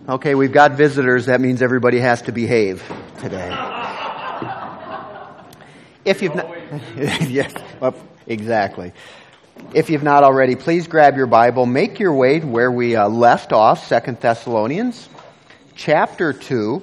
Okay, we've got visitors. That means everybody has to behave today. If you've not, yes, exactly. If you've not already, please grab your Bible. Make your way to where we left off, 2 Thessalonians, chapter 2.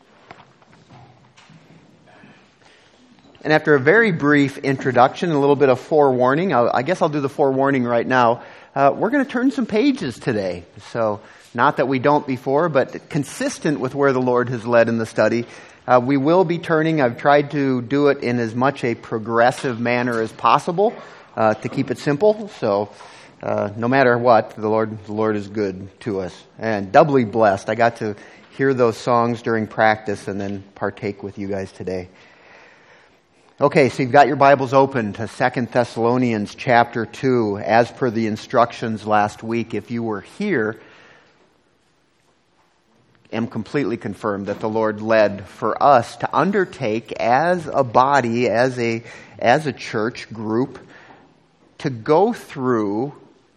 And after a very brief introduction, a little bit of forewarning, I guess I'll do the forewarning right now. We're going to turn some pages today. So, not that we don't before, but consistent with where the Lord has led in the study. We will be turning. I've tried to do it in as much a progressive manner as possible to keep it simple. So, no matter what, the Lord is good to us. And doubly blessed. I got to hear those songs during practice and then partake with you guys today. Okay, so you've got your Bibles open to 2 Thessalonians chapter 2, as per the instructions last week. If you were here, am completely confirmed that the Lord led for us to undertake as a body, as a church group, to go through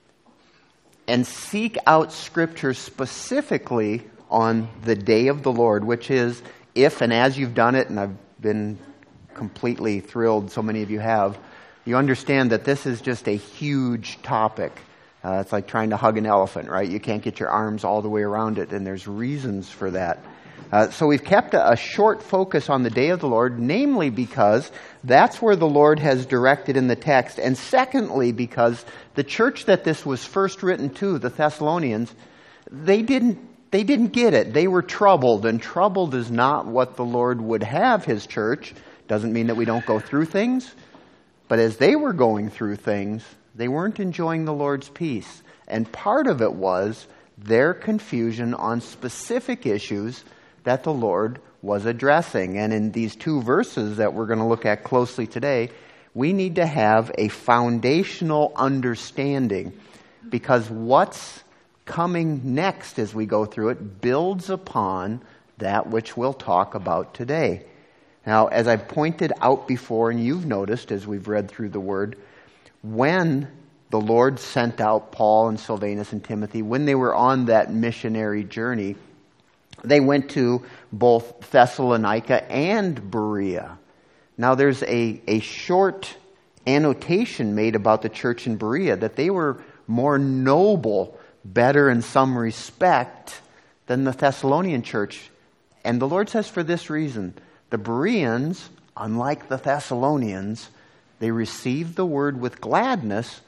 and seek out Scripture specifically on the day of the Lord, which is, if and as you've done it, and I've been completely thrilled, so many of you have, you understand that this is just a huge topic. It's like trying to hug an elephant, right? You can't get your arms all the way around it, and there's reasons for that. So we've kept a short focus on the day of the Lord, namely because that's where the Lord has directed in the text, and secondly because the church that this was first written to, the Thessalonians, they didn't get it. They were troubled, and troubled is not what the Lord would have His church. Doesn't mean that we don't go through things, but as they were going through things, they weren't enjoying the Lord's peace. And part of it was their confusion on specific issues that the Lord was addressing. And in these two verses that we're going to look at closely today, we need to have a foundational understanding, because what's coming next as we go through it builds upon that which we'll talk about today. Now, as I've pointed out before, and you've noticed as we've read through the Word, when the Lord sent out Paul and Silvanus and Timothy, when they were on that missionary journey, they went to both Thessalonica and Berea. Now, there's a short annotation made about the church in Berea, that they were more noble, better in some respect than the Thessalonian church. And the Lord says for this reason, the Bereans, unlike the Thessalonians, they received the word with gladness,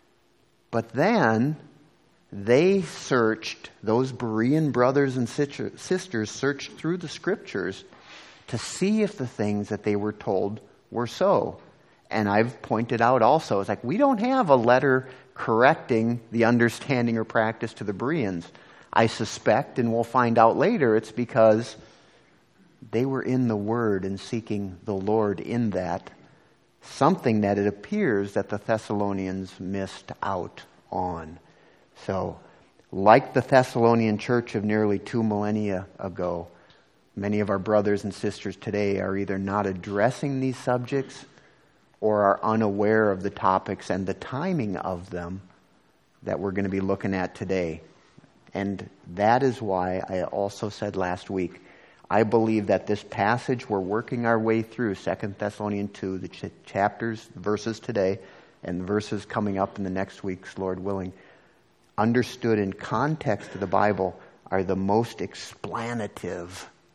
but then they searched, those Berean brothers and sisters searched through the Scriptures to see if the things that they were told were so. And I've pointed out also, it's like we don't have a letter correcting the understanding or practice to the Bereans. I suspect, and we'll find out later, it's because they were in the Word and seeking the Lord in that, something that it appears that the Thessalonians missed out on. So, like the Thessalonian church of nearly 2 millennia ago, many of our brothers and sisters today are either not addressing these subjects or are unaware of the topics and the timing of them that we're going to be looking at today. And that is why I also said last week, I believe that this passage we're working our way through, 2 Thessalonians 2, the chapters, verses today, and verses coming up in the next weeks, Lord willing, understood in context of the Bible, are the most explanative,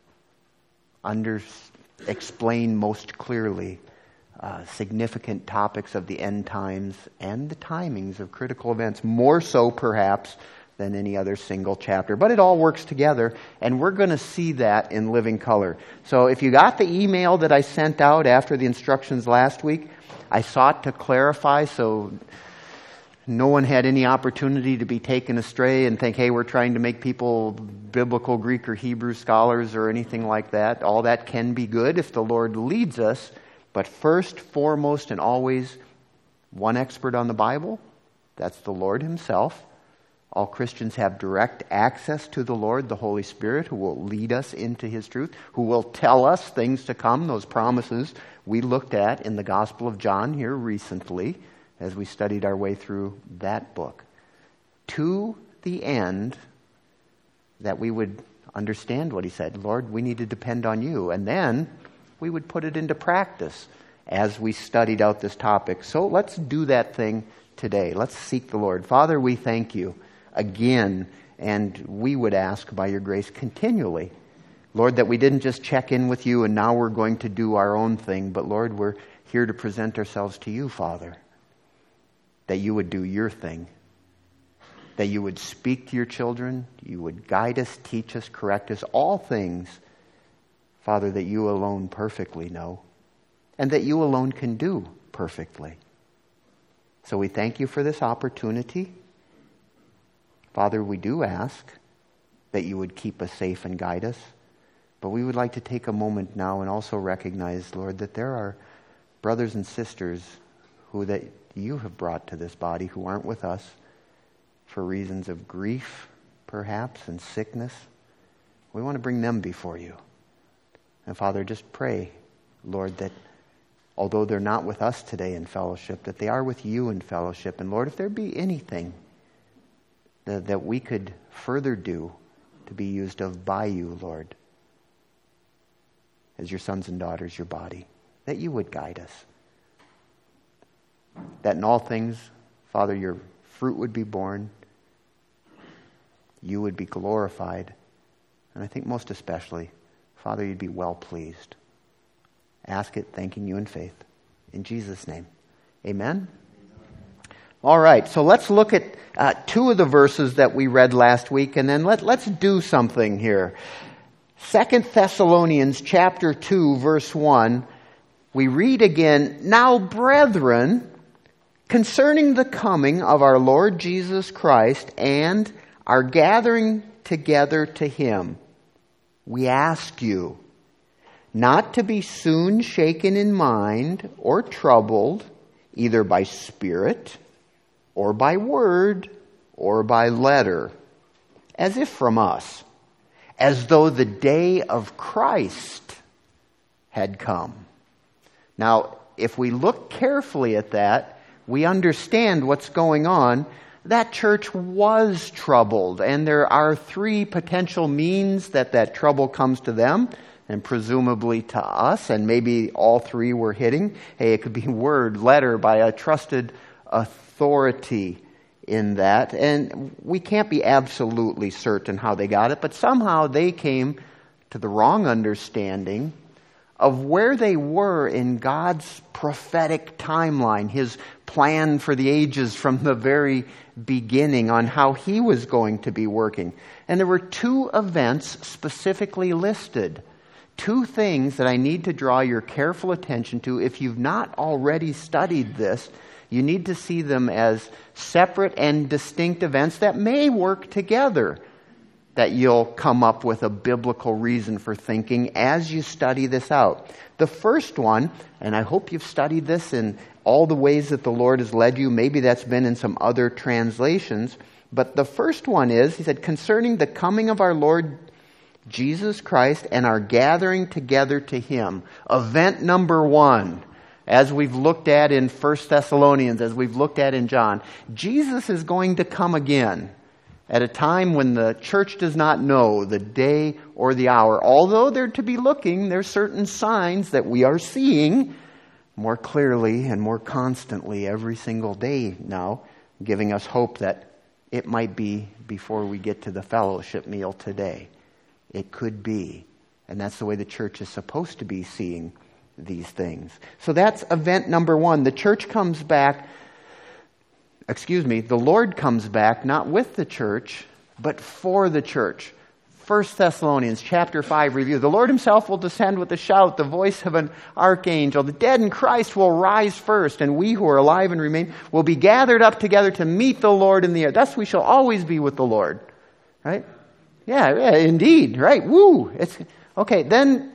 explain most clearly significant topics of the end times and the timings of critical events, more so perhaps than any other single chapter. But it all works together, and we're going to see that in living color. So if you got the email that I sent out after the instructions last week, I sought to clarify so no one had any opportunity to be taken astray and think, hey, we're trying to make people biblical Greek or Hebrew scholars or anything like that. All that can be good if the Lord leads us, but first, foremost, and always one expert on the Bible, that's the Lord Himself. All Christians have direct access to the Lord, the Holy Spirit, who will lead us into His truth, who will tell us things to come, those promises we looked at in the Gospel of John here recently as we studied our way through that book. To the end that we would understand what he said. Lord, we need to depend on you. And then we would put it into practice as we studied out this topic. So let's do that thing today. Let's seek the Lord. Father, we thank you again, and we would ask by your grace continually, Lord, that we didn't just check in with you and now we're going to do our own thing, but Lord, we're here to present ourselves to you, Father, that you would do your thing, that you would speak to your children, you would guide us, teach us, correct us, all things, Father, that you alone perfectly know, and that you alone can do perfectly. So we thank you for this opportunity. Father, we do ask that you would keep us safe and guide us, but we would like to take a moment now and also recognize, Lord, that there are brothers and sisters who that you have brought to this body who aren't with us for reasons of grief, perhaps, and sickness. We want to bring them before you. And Father, just pray, Lord, that although they're not with us today in fellowship, that they are with you in fellowship. And Lord, if there be anything that we could further do to be used of by you, Lord, as your sons and daughters, your body, that you would guide us. That in all things, Father, your fruit would be born, you would be glorified, and I think most especially, Father, you'd be well pleased. Ask it, thanking you in faith. In Jesus' name, amen? All right, so let's look at two of the verses that we read last week, and then let's do something here. 2 Thessalonians chapter 2, verse 1, we read again, "Now, brethren, concerning the coming of our Lord Jesus Christ and our gathering together to him, we ask you not to be soon shaken in mind or troubled, either by spirit or by word or by letter, as if from us, as though the day of Christ had come." Now, if we look carefully at that, we understand what's going on. That church was troubled, and there are three potential means that trouble comes to them, and presumably to us, and maybe all three were hitting. Hey, it could be word, letter, by a trusted authority in that. And we can't be absolutely certain how they got it, but somehow they came to the wrong understanding of where they were in God's prophetic timeline, his plan for the ages from the very beginning on how he was going to be working. And there were two events specifically listed. Two things that I need to draw your careful attention to. If you've not already studied this, you need to see them as separate and distinct events that may work together, that you'll come up with a biblical reason for thinking as you study this out. The first one, and I hope you've studied this in all the ways that the Lord has led you, maybe that's been in some other translations, but the first one is, he said, concerning the coming of our Lord Jesus Christ and our gathering together to him. Event number one, as we've looked at in 1 Thessalonians, as we've looked at in John, Jesus is going to come again at a time when the church does not know the day or the hour. Although they're to be looking, there's certain signs that we are seeing more clearly and more constantly every single day now, giving us hope that it might be before we get to the fellowship meal today. It could be. And that's the way the church is supposed to be seeing these things. So that's event number one. The church comes back, the Lord comes back, not with the church, but for the church. 1 Thessalonians chapter 5 review. The Lord himself will descend with a shout, the voice of an archangel. The dead in Christ will rise first, and we who are alive and remain will be gathered up together to meet the Lord in the air. Thus we shall always be with the Lord. Right? Yeah, indeed. Right. Woo. It's okay. Then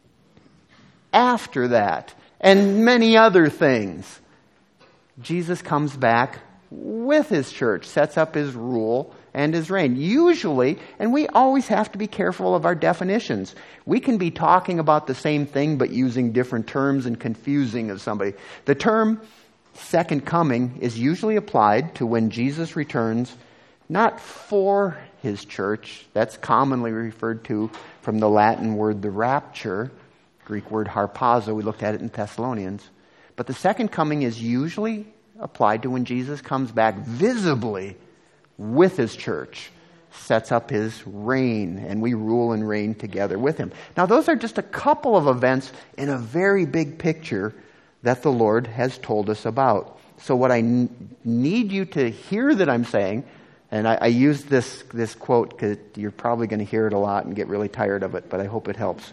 after that, and many other things, Jesus comes back with his church, sets up his rule and his reign. Usually, and we always have to be careful of our definitions. We can be talking about the same thing but using different terms and confusing of somebody. The term second coming is usually applied to when Jesus returns, not for his church. That's commonly referred to from the Latin word the rapture, Greek word harpazo. We looked at it in Thessalonians. But the second coming is usually applied to when Jesus comes back visibly with his church, sets up his reign, and we rule and reign together with him. Now, those are just a couple of events in a very big picture that the Lord has told us about. So what I need you to hear that I'm saying, and I use this quote because you're probably going to hear it a lot and get really tired of it, but I hope it helps.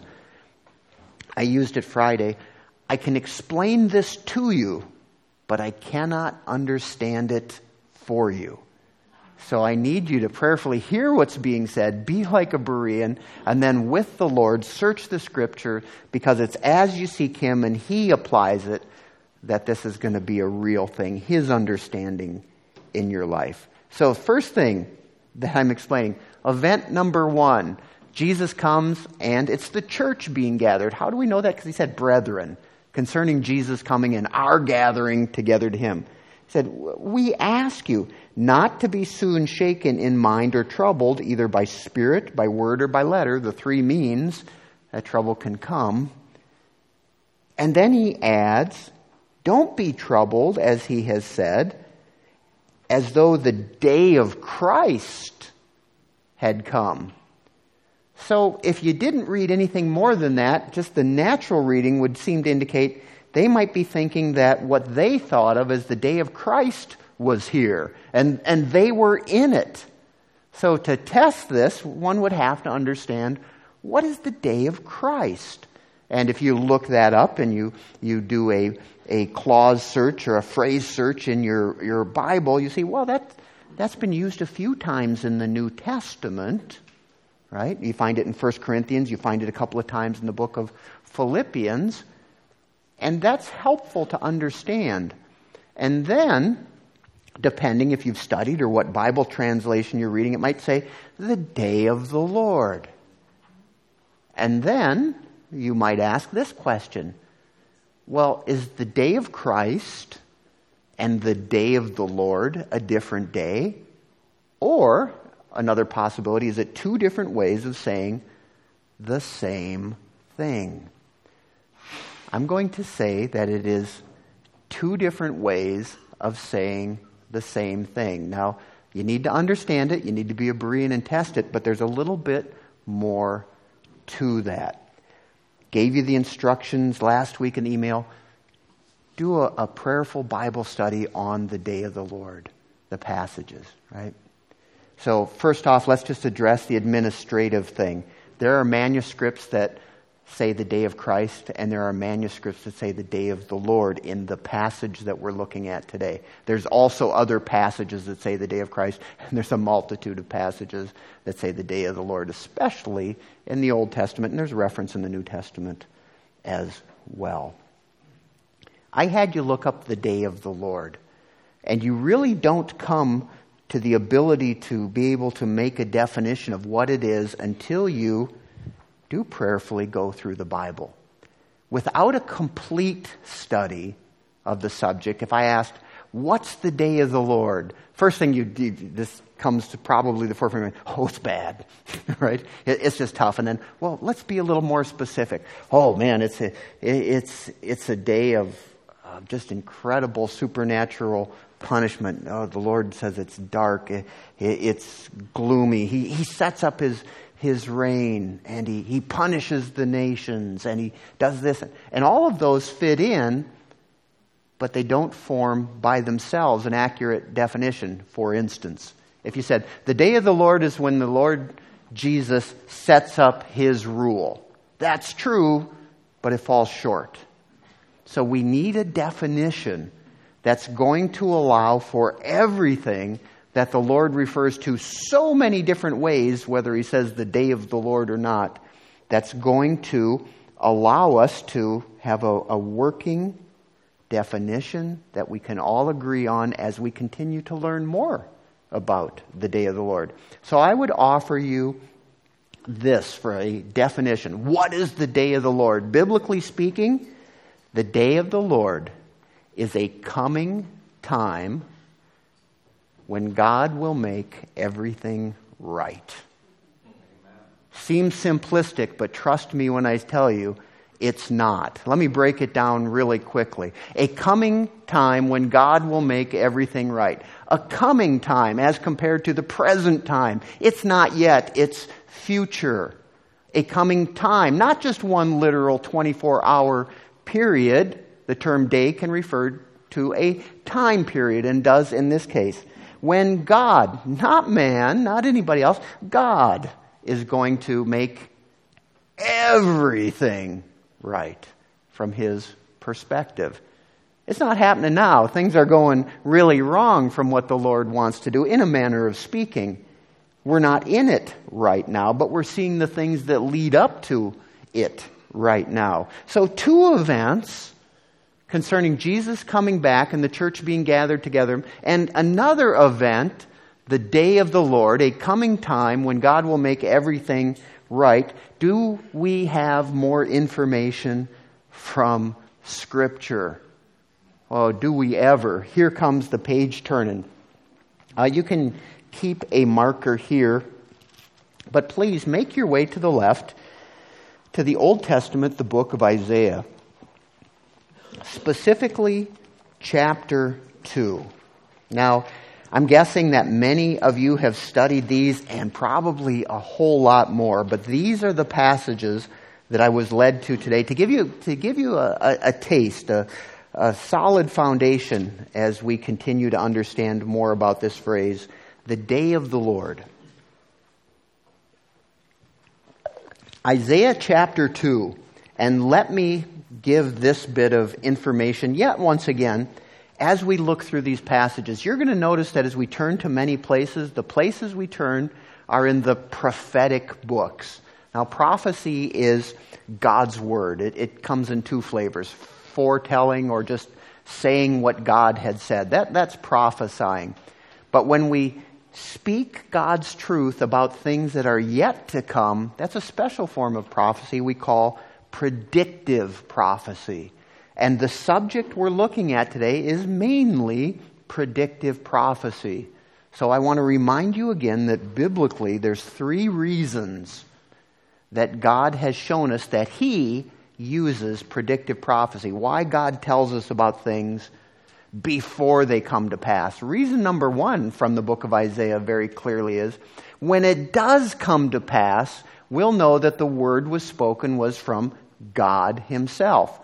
I used it Friday. I can explain this to you, but I cannot understand it for you. So I need you to prayerfully hear what's being said, be like a Berean, and then with the Lord, search the Scripture, because it's as you seek Him and He applies it that this is going to be a real thing, His understanding in your life. So first thing that I'm explaining, event number 1, Jesus comes and it's the church being gathered. How do we know that? Because He said brethren, concerning Jesus coming and our gathering together to Him. He said, we ask you not to be soon shaken in mind or troubled, either by spirit, by word, or by letter, the three means that trouble can come. And then he adds, don't be troubled, as he has said, as though the day of Christ had come. So if you didn't read anything more than that, just the natural reading would seem to indicate they might be thinking that what they thought of as the day of Christ was here, and they were in it. So to test this, one would have to understand, what is the day of Christ? And if you look that up and you do a clause search or a phrase search in your Bible, you see, well, that's been used a few times in the New Testament, right? You find it in 1 Corinthians, you find it a couple of times in the book of Philippians, and that's helpful to understand. And then, depending if you've studied or what Bible translation you're reading, it might say, the day of the Lord. And then, you might ask this question, well, is the day of Christ and the day of the Lord a different day? Or, another possibility, is it two different ways of saying the same thing? I'm going to say that it is two different ways of saying the same thing. Now, you need to understand it, you need to be a Berean and test it, but there's a little bit more to that. Gave you the instructions last week in the email. Do a prayerful Bible study on the day of the Lord, the passages, right? So first off, let's just address the administrative thing. There are manuscripts that say the day of Christ, and there are manuscripts that say the day of the Lord in the passage that we're looking at today. There's also other passages that say the day of Christ, and there's a multitude of passages that say the day of the Lord, especially in the Old Testament, and there's reference in the New Testament as well. I had you look up the day of the Lord, and you really don't come to the ability to be able to make a definition of what it is until you do prayerfully go through the Bible. Without a complete study of the subject, if I asked, what's the day of the Lord? First thing this comes to probably the forefront, oh, it's bad, right? It's just tough. And then, well, let's be a little more specific. Oh man, it's a day of just incredible supernatural punishment. Oh, the Lord says it's dark, it's gloomy. He sets up his reign, and he punishes the nations, and he does this. And all of those fit in, but they don't form by themselves an accurate definition. For instance, if you said, the day of the Lord is when the Lord Jesus sets up his rule. That's true, but it falls short. So we need a definition that's going to allow for everything that the Lord refers to so many different ways, whether he says the day of the Lord or not, that's going to allow us to have a working definition that we can all agree on as we continue to learn more about the day of the Lord. So I would offer you this for a definition. What is the day of the Lord? Biblically speaking, the day of the Lord is a coming time when God will make everything right. Seems simplistic, but trust me when I tell you, it's not. Let me break it down really quickly. A coming time when God will make everything right. A coming time as compared to the present time. It's not yet, it's future. A coming time, not just one literal 24-hour period. The term day can refer to a time period, and does in this case. When God, not man, not anybody else, God is going to make everything right from His perspective. It's not happening now. Things are going really wrong from what the Lord wants to do, in a manner of speaking. We're not in it right now, but we're seeing the things that lead up to it right now. So 2 events concerning Jesus coming back and the church being gathered together, and another event, the day of the Lord, a coming time when God will make everything right. Do we have more information from Scripture? Oh, do we ever? Here comes the page turning. You can keep a marker here, but please make your way to the left to the Old Testament, the book of Isaiah. Specifically, chapter 2. Now, I'm guessing that many of you have studied these, and probably a whole lot more, but these are the passages that I was led to today to give you a taste, a solid foundation as we continue to understand more about this phrase, the day of the Lord. Isaiah chapter 2, and let me give this bit of information yet once again. As we look through these passages, you're going to notice that as we turn to many places, the places we turn are in the prophetic books. Now, prophecy is God's word. It comes in 2 flavors, foretelling or just saying what God had said. That's prophesying. But when we speak God's truth about things that are yet to come, that's a special form of prophecy we call predictive prophecy. And the subject we're looking at today is mainly predictive prophecy. So I want to remind you again that biblically there's 3 reasons that God has shown us that He uses predictive prophecy. Why God tells us about things before they come to pass. Reason number 1 from the book of Isaiah very clearly is, when it does come to pass, we'll know that the word was spoken was from God Himself.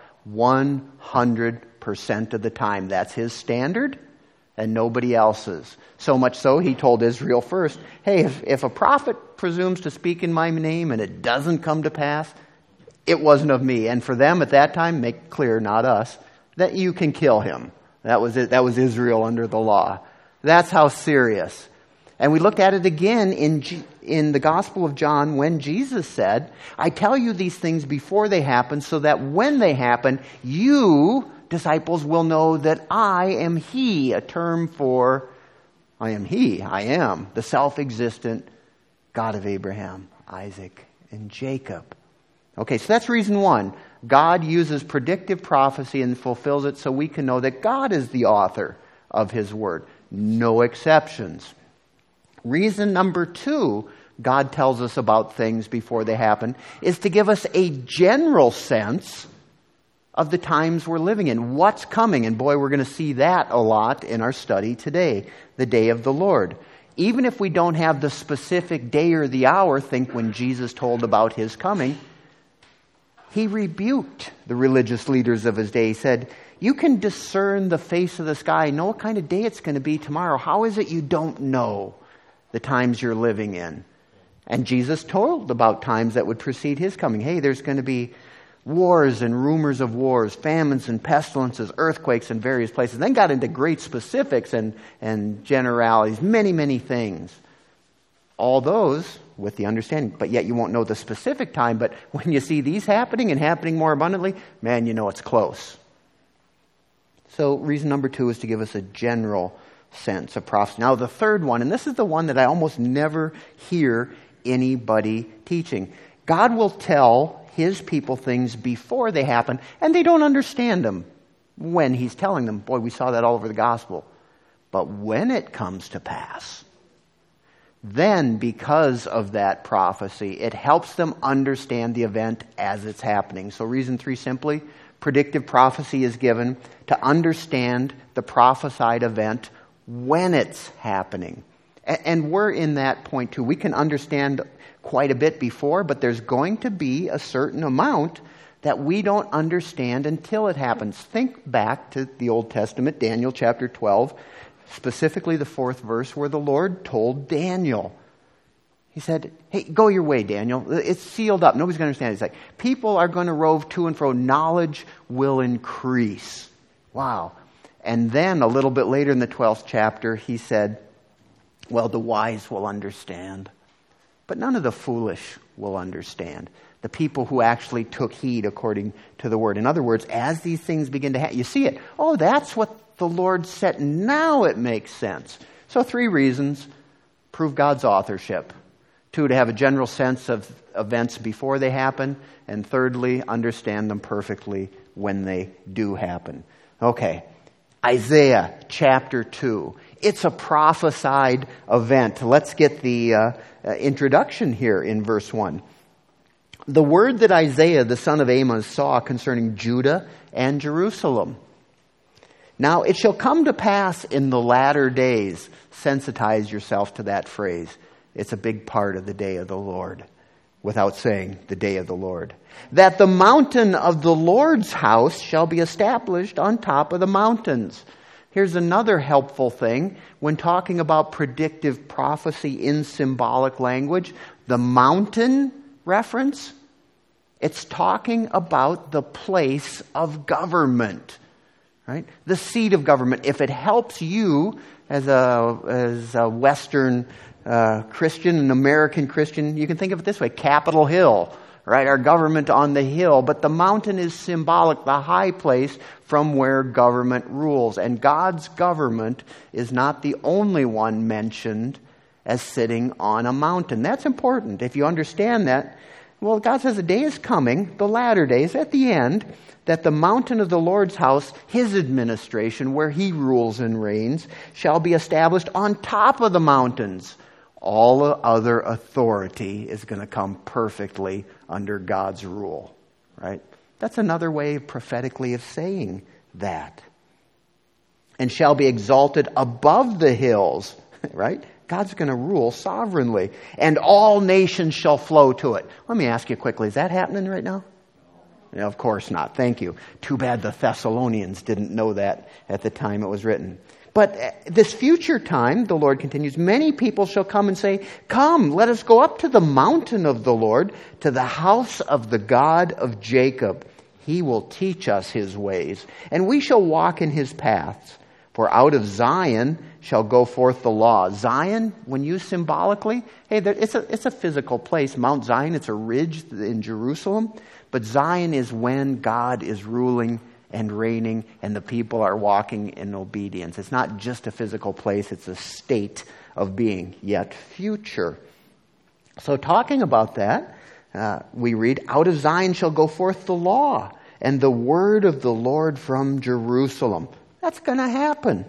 100% of the time. That's His standard and nobody else's. So much so, He told Israel first, hey, if a prophet presumes to speak in my name and it doesn't come to pass, it wasn't of me. And for them at that time, make clear, not us, that you can kill him. That was it. That was Israel under the law. That's how serious. And we looked at it again in the Gospel of John when Jesus said, I tell you these things before they happen so that when they happen, you, disciples, will know that I am He, a term for I am He, I am, the self-existent God of Abraham, Isaac, and Jacob. Okay, so that's reason 1. God uses predictive prophecy and fulfills it so we can know that God is the author of His Word. No exceptions. Reason number 2, God tells us about things before they happen, is to give us a general sense of the times we're living in, what's coming. And boy, we're going to see that a lot in our study today, the day of the Lord. Even if we don't have the specific day or the hour, think when Jesus told about His coming, He rebuked the religious leaders of His day. He said, you can discern the face of the sky, know what kind of day it's going to be tomorrow. How is it you don't know the times you're living in? And Jesus told about times that would precede His coming. Hey, there's going to be wars and rumors of wars, famines and pestilences, earthquakes in various places. Then got into great specifics and generalities, many, many things. All those with the understanding, but yet you won't know the specific time. But when you see these happening and happening more abundantly, man, you know it's close. So reason number 2 is to give us a general sense of prophecy. Now the third one, and this is the one that I almost never hear anybody teaching. God will tell His people things before they happen, and they don't understand them when He's telling them. Boy, we saw that all over the gospel. But when it comes to pass, then because of that prophecy, it helps them understand the event as it's happening. So reason 3 simply, predictive prophecy is given to understand the prophesied event when it's happening. And we're in that point too. We can understand quite a bit before, but there's going to be a certain amount that we don't understand until it happens. Think back to the Old Testament, Daniel chapter 12, specifically the 4th verse where the Lord told Daniel. He said, hey, go your way, Daniel. It's sealed up. Nobody's going to understand it. He's like, people are going to rove to and fro. Knowledge will increase. Wow. And then a little bit later in the 12th chapter, he said, well, the wise will understand, but none of the foolish will understand. The people who actually took heed according to the word. In other words, as these things begin to happen, you see it. Oh, that's what the Lord said. Now it makes sense. So 3 reasons. Prove God's authorship. 2, to have a general sense of events before they happen. And thirdly, understand them perfectly when they do happen. Okay. Isaiah chapter 2. It's a prophesied event. Let's get the introduction here in verse 1. The word that Isaiah, the son of Amos, saw concerning Judah and Jerusalem. Now it shall come to pass in the latter days. Sensitize yourself to that phrase. It's a big part of the day of the Lord, without saying the day of the Lord. That the mountain of the Lord's house shall be established on top of the mountains. Here's another helpful thing when talking about predictive prophecy in symbolic language. The mountain reference, it's talking about the place of government, right? The seat of government. If it helps you as a Western Christian, an American Christian, you can think of it this way: Capitol Hill, right? Our government on the hill, but the mountain is symbolic, the high place from where government rules. And God's government is not the only one mentioned as sitting on a mountain. That's important. If you understand that, well, God says a day is coming, the latter days, at the end, that the mountain of the Lord's house, His administration, where He rules and reigns, shall be established on top of the mountains. All other authority is going to come perfectly under God's rule, right? That's another way prophetically of saying that. And shall be exalted above the hills, right? God's going to rule sovereignly. And all nations shall flow to it. Let me ask you quickly, is that happening right now? No, of course not. Thank you. Too bad the Thessalonians didn't know that at the time it was written. But this future time, the Lord continues, many people shall come and say, come, let us go up to the mountain of the Lord, to the house of the God of Jacob. He will teach us His ways, and we shall walk in His paths. For out of Zion shall go forth the law. Zion, when used symbolically, hey, it's a physical place. Mount Zion, it's a ridge in Jerusalem. But Zion is when God is ruling and reigning and the people are walking in obedience. It's not just a physical place, it's a state of being, yet future. So talking about that, we read, out of Zion shall go forth the law and the word of the Lord from Jerusalem. That's going to happen.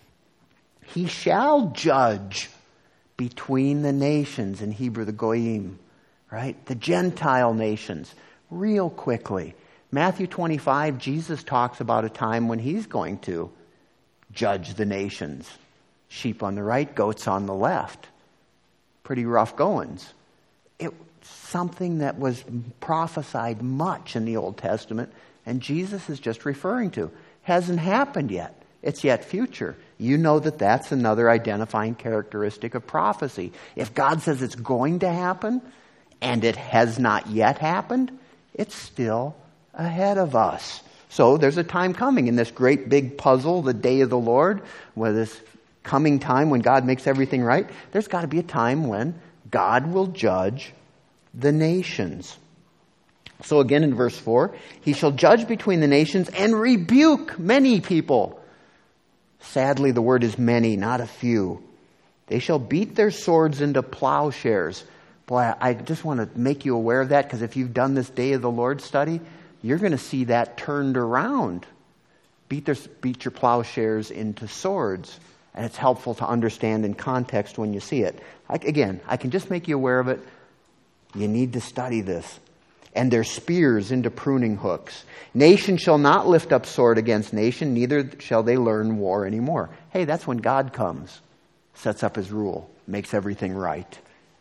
He shall judge between the nations, in Hebrew, the Goyim, right? The Gentile nations, real quickly. Matthew 25, Jesus talks about a time when He's going to judge the nations. Sheep on the right, goats on the left. Pretty rough goings. It's something that was prophesied much in the Old Testament, and Jesus is just referring to. Hasn't happened yet. It's yet future. You know that that's another identifying characteristic of prophecy. If God says it's going to happen, and it has not yet happened, it's still ahead of us. So there's a time coming in this great big puzzle, the day of the Lord, where this coming time when God makes everything right, there's got to be a time when God will judge the nations. So again in verse 4, He shall judge between the nations and rebuke many people. Sadly, the word is many, not a few. They shall beat their swords into plowshares. Boy, I just want to make you aware of that, because if you've done this Day of the Lord study, you're going to see that turned around. Beat your plowshares into swords. And it's helpful to understand in context when you see it. I can just make you aware of it. You need to study this. And their spears into pruning hooks. Nation shall not lift up sword against nation, neither shall they learn war anymore. Hey, that's when God comes, sets up his rule, makes everything right.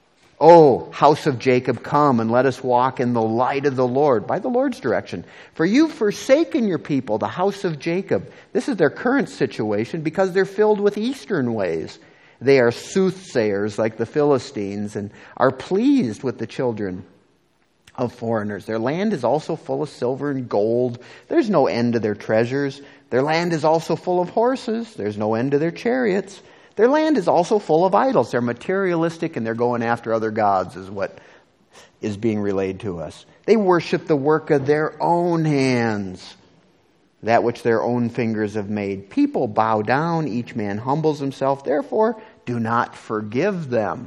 O house of Jacob, come and let us walk in the light of the Lord, by the Lord's direction. For you've forsaken your people, the house of Jacob. This is their current situation because they're filled with eastern ways. They are soothsayers like the Philistines and are pleased with the children of foreigners. Their land is also full of silver and gold. There's no end to their treasures. Their land is also full of horses. There's no end to their chariots. Their land is also full of idols. They're materialistic and they're going after other gods is what is being relayed to us. They worship the work of their own hands, that which their own fingers have made. People bow down, each man humbles himself. Therefore, do not forgive them.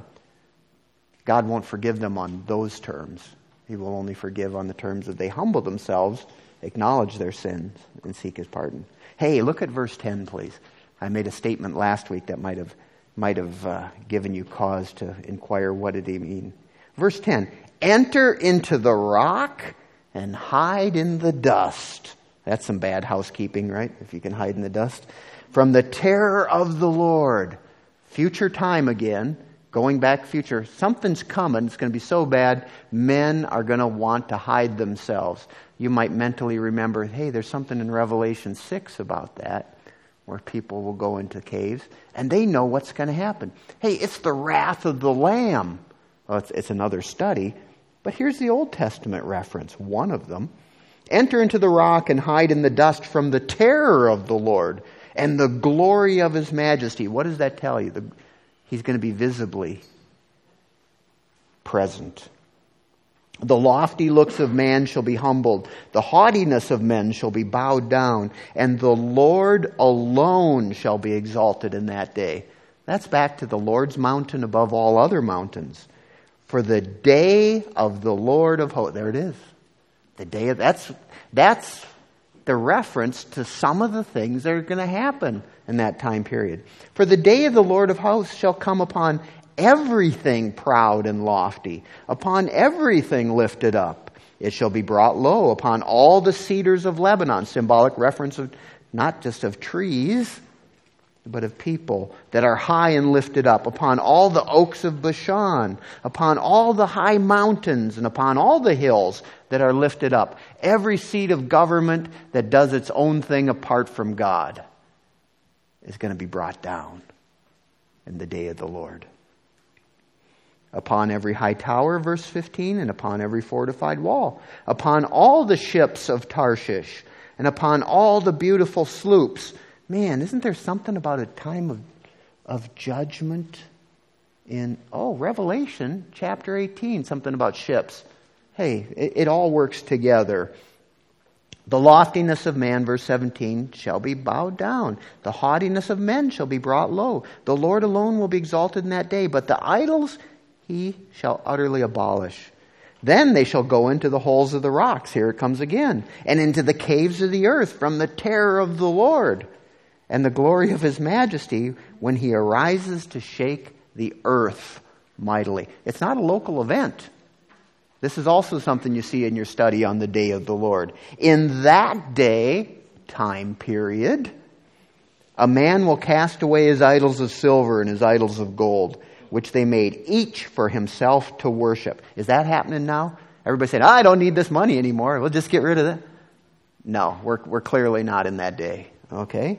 God won't forgive them on those terms. He will only forgive on the terms that they humble themselves, acknowledge their sins, and seek his pardon. Hey, look at verse 10, please. I made a statement last week that might have given you cause to inquire what did he mean. Verse 10, enter into the rock and hide in the dust. That's some bad housekeeping, right? If you can hide in the dust. From the terror of the Lord. Future time again. Going back future. Something's coming. It's going to be so bad. Men are going to want to hide themselves. You might mentally remember, hey, there's something in Revelation 6 about that, where people will go into caves, and they know what's going to happen. Hey, it's the wrath of the Lamb. Well, it's another study, but here's the Old Testament reference, one of them. Enter into the rock and hide in the dust from the terror of the Lord and the glory of his majesty. What does that tell you? He's going to be visibly present. The lofty looks of man shall be humbled. The haughtiness of men shall be bowed down. And the Lord alone shall be exalted in that day. That's back to the Lord's mountain above all other mountains. For the day of the Lord of hosts. There it is. The day of, that's the reference to some of the things that are going to happen in that time period. For the day of the Lord of hosts shall come upon everything proud and lofty, upon everything lifted up. It shall be brought low upon all the cedars of Lebanon. Symbolic reference of not just of trees, but of people that are high and lifted up, upon all the oaks of Bashan, upon all the high mountains, and upon all the hills that are lifted up. Every seat of government that does its own thing apart from God is going to be brought down in the day of the Lord. Upon every high tower, verse 15, and upon every fortified wall, upon all the ships of Tarshish, and upon all the beautiful sloops. Man, isn't there something about a time of judgment in, Revelation chapter 18, something about ships. Hey, it all works together. The loftiness of man, verse 17, shall be bowed down. The haughtiness of men shall be brought low. The Lord alone will be exalted in that day, but the idols he shall utterly abolish. Then they shall go into the holes of the rocks. Here it comes again. And into the caves of the earth from the terror of the Lord and the glory of his majesty when he arises to shake the earth mightily. It's not a local event. This is also something you see in your study on the day of the Lord. In that day, time period, a man will cast away his idols of silver and his idols of gold, which they made each for himself to worship. Is that happening now? Everybody saying, I don't need this money anymore. We'll just get rid of it. No, we're clearly not in that day. Okay?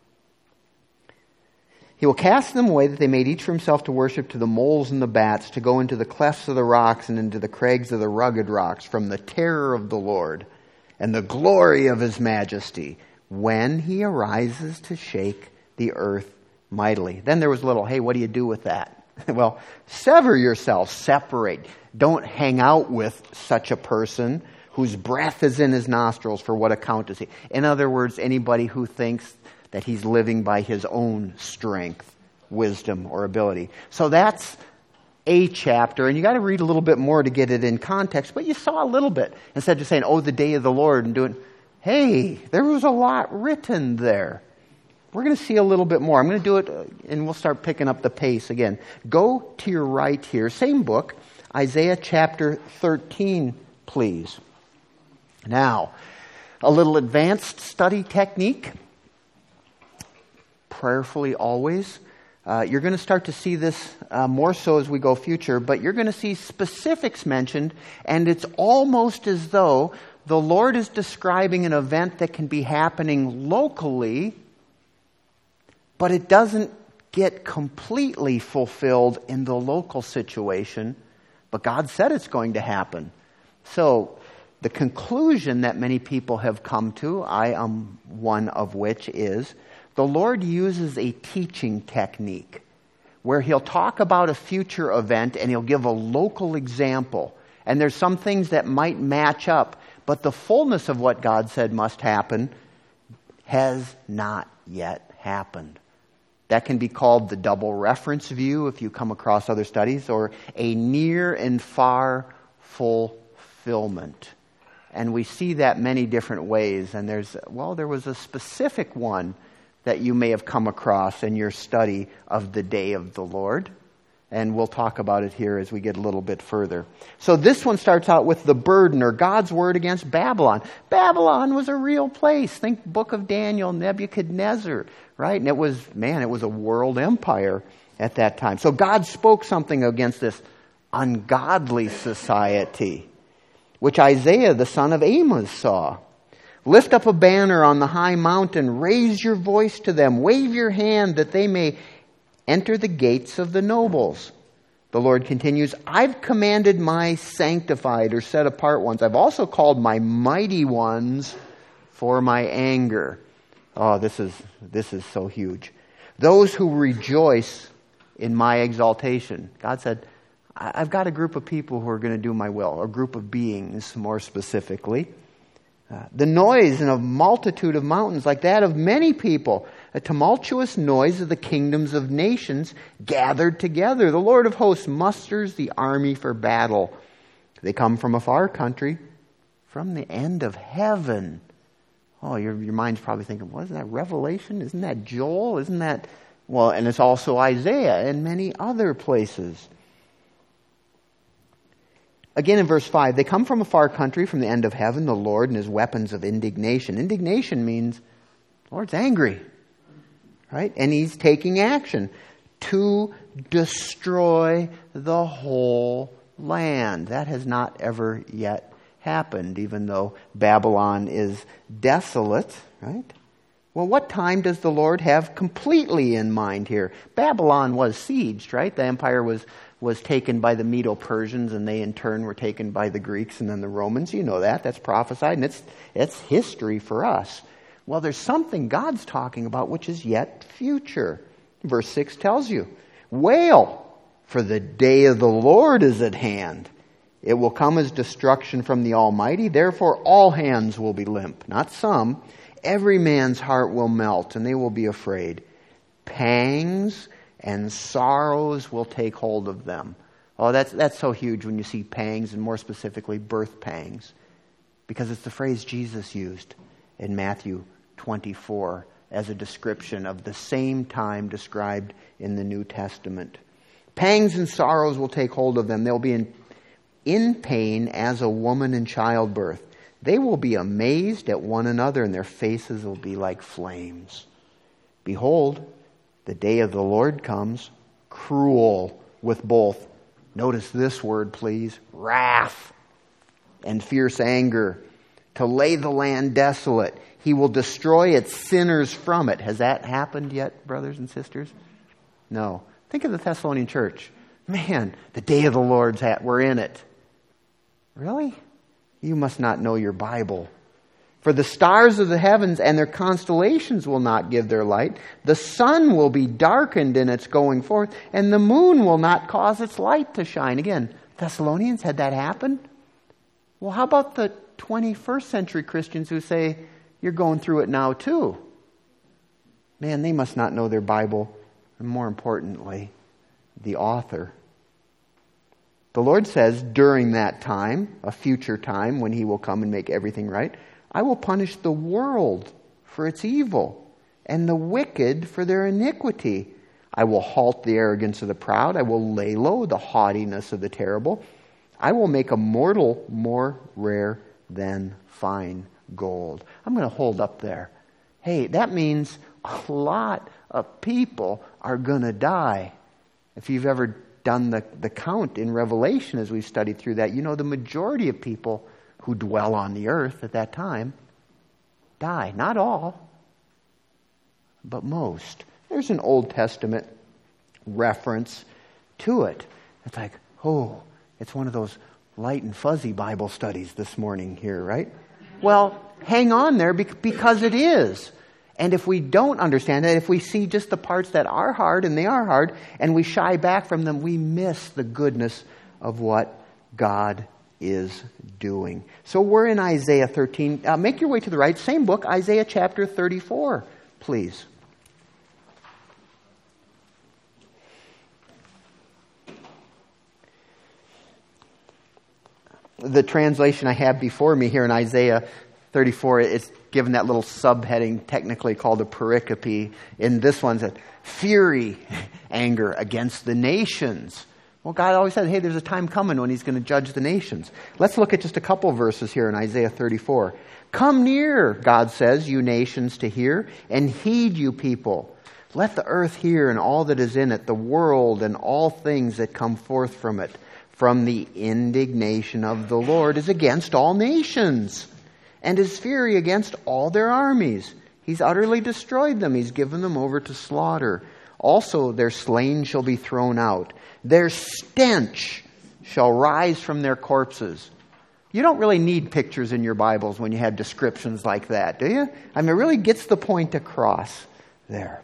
He will cast them away that they made each for himself to worship, to the moles and the bats, to go into the clefts of the rocks and into the crags of the rugged rocks, from the terror of the Lord and the glory of his majesty, when he arises to shake the earth mightily. Then there was a little, hey, what do you do with that? Well, sever yourself, separate. Don't hang out with such a person whose breath is in his nostrils. For what account is he? In other words, anybody who thinks that he's living by his own strength, wisdom, or ability. So that's a chapter, and you got to read a little bit more to get it in context, but you saw a little bit. Instead of just saying, the day of the Lord, and doing, hey, there was a lot written there. we're going to see a little bit more. I'm going to do it, and we'll start picking up the pace again. Go to your right here. Same book, Isaiah chapter 13, please. Now, a little advanced study technique. Prayerfully always. You're going to start to see this more so as we go future, but you're going to see specifics mentioned, and it's almost as though the Lord is describing an event that can be happening locally, but it doesn't get completely fulfilled in the local situation, but God said it's going to happen. So the conclusion that many people have come to, I am one of which, is the Lord uses a teaching technique where He'll talk about a future event and He'll give a local example. And there's some things that might match up, but the fullness of what God said must happen has not yet happened. That can be called the double reference view if you come across other studies, or a near and far fulfillment. And we see that many different ways. And there was a specific one that you may have come across in your study of the day of the Lord. And we'll talk about it here as we get a little bit further. So this one starts out with the burden, or God's word against Babylon. Babylon was a real place. Think Book of Daniel, Nebuchadnezzar, right? And it was a world empire at that time. So God spoke something against this ungodly society, which Isaiah, the son of Amos, saw. Lift up a banner on the high mountain. Raise your voice to them. Wave your hand that they may enter the gates of the nobles. The Lord continues, I've commanded my sanctified or set apart ones. I've also called my mighty ones for my anger. Oh, this is so huge. Those who rejoice in my exaltation. God said, I've got a group of people who are going to do my will, a group of beings more specifically. The noise in a multitude of mountains, like that of many people, a tumultuous noise of the kingdoms of nations gathered together. The Lord of hosts musters the army for battle. They come from a far country, from the end of heaven. Oh, your mind's probably thinking, what is that, Revelation? Isn't that Joel? Isn't that... Well, and it's also Isaiah and many other places. Again in verse 5, they come from a far country, from the end of heaven, the Lord and His weapons of indignation. Indignation means the Lord's angry, right? And He's taking action to destroy the whole land. That has not ever yet happened, even though Babylon is desolate, right? Well, what time does the Lord have completely in mind here? Babylon was sieged, right? The empire was taken by the Medo-Persians, and they in turn were taken by the Greeks and then the Romans. You know that. That's prophesied, and it's history for us. Well, there's something God's talking about which is yet future. Verse 6 tells you, wail, for the day of the Lord is at hand. It will come as destruction from the Almighty. Therefore, all hands will be limp, not some. Every man's heart will melt, and they will be afraid. Pangs and sorrows will take hold of them. Oh, that's so huge when you see pangs, and more specifically birth pangs, because it's the phrase Jesus used in Matthew 24 as a description of the same time described in the New Testament. Pangs and sorrows will take hold of them. They'll be in pain as a woman in childbirth. They will be amazed at one another, and their faces will be like flames. Behold, the day of the Lord comes, cruel with both, notice this word please, wrath and fierce anger, to lay the land desolate. He will destroy its sinners from it. Has that happened yet, brothers and sisters? No. Think of the Thessalonian church. Man, the day of the Lord's we're in it. Really? You must not know your Bible. For the stars of the heavens and their constellations will not give their light. The sun will be darkened in its going forth, and the moon will not cause its light to shine. Again, Thessalonians, had that happened? Well, how about the 21st century Christians who say, you're going through it now too? Man, they must not know their Bible, and more importantly, the author. The Lord says, during that time, a future time when He will come and make everything right, I will punish the world for its evil and the wicked for their iniquity. I will halt the arrogance of the proud. I will lay low the haughtiness of the terrible. I will make a mortal more rare than fine gold. I'm going to hold up there. Hey, that means a lot of people are going to die. If you've ever done the count in Revelation as we've studied through that, you know the majority of people who dwell on the earth at that time die. Not all, but most. There's an Old Testament reference to it. It's like, oh, it's one of those light and fuzzy Bible studies this morning here, right? Well, hang on there because it is. And if we don't understand it, if we see just the parts that are hard, and they are hard, and we shy back from them, we miss the goodness of what God is doing. So we're in Isaiah 13. Make your way to the right. Same book, Isaiah chapter 34, please. The translation I have before me here in Isaiah 34, it's given that little subheading, technically called a pericope. In this one, it's fury, anger against the nations. Well, God always said, hey, there's a time coming when He's going to judge the nations. Let's look at just a couple verses here in Isaiah 34. Come near, God says, you nations to hear, and heed, you people. Let the earth hear and all that is in it, the world and all things that come forth from it. From the indignation of the Lord is against all nations, and His fury against all their armies. He's utterly destroyed them. He's given them over to slaughter. Also their slain shall be thrown out. Their stench shall rise from their corpses. You don't really need pictures in your Bibles when you have descriptions like that, do you? I mean, it really gets the point across there.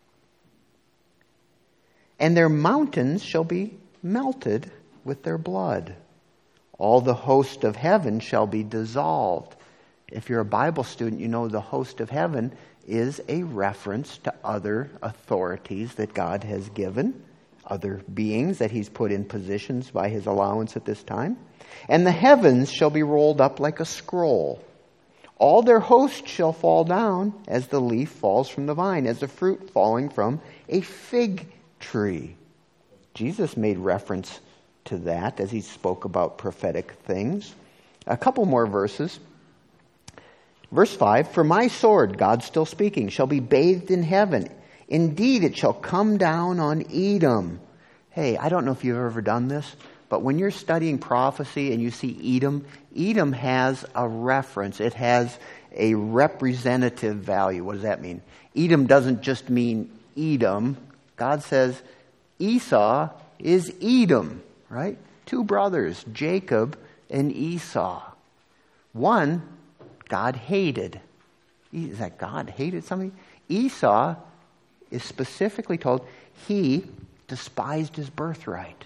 And their mountains shall be melted with their blood. All the host of heaven shall be dissolved. If you're a Bible student, you know the host of heaven is a reference to other authorities that God has given, other beings that He's put in positions by His allowance at this time. And the heavens shall be rolled up like a scroll. All their host shall fall down as the leaf falls from the vine, as the fruit falling from a fig tree. Jesus made reference to that as He spoke about prophetic things. A couple more verses. Verse 5, for my sword, God's still speaking, shall be bathed in heaven. Indeed, it shall come down on Edom. Hey, I don't know if you've ever done this, but when you're studying prophecy and you see Edom, Edom has a reference. It has a representative value. What does that mean? Edom doesn't just mean Edom. God says Esau is Edom. Right? Two brothers, Jacob and Esau. One, God hated. Is that God hated somebody? Esau is specifically told he despised his birthright.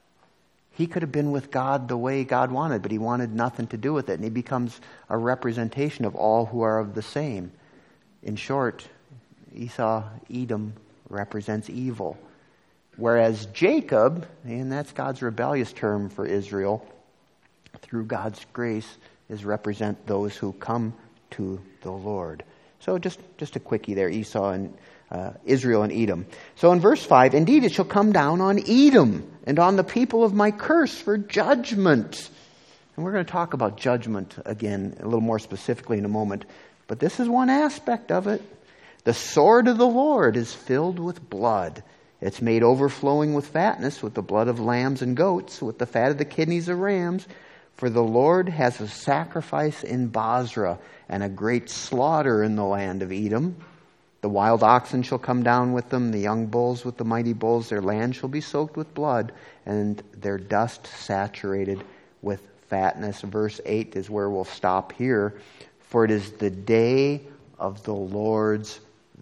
He could have been with God the way God wanted, but he wanted nothing to do with it. And he becomes a representation of all who are of the same. In short, Esau, Edom, represents evil. Whereas Jacob, and that's God's rebellious term for Israel, through God's grace, is represent those who come to the Lord. So just a quickie there, Esau and Israel and Edom. So in verse 5, indeed it shall come down on Edom and on the people of my curse for judgment. And we're going to talk about judgment again a little more specifically in a moment. But this is one aspect of it. The sword of the Lord is filled with blood. It's made overflowing with fatness, with the blood of lambs and goats, with the fat of the kidneys of rams. For the Lord has a sacrifice in Bozrah, and a great slaughter in the land of Edom. The wild oxen shall come down with them, the young bulls with the mighty bulls. Their land shall be soaked with blood, and their dust saturated with fatness. Verse 8 is where we'll stop here. For it is the day of the Lord's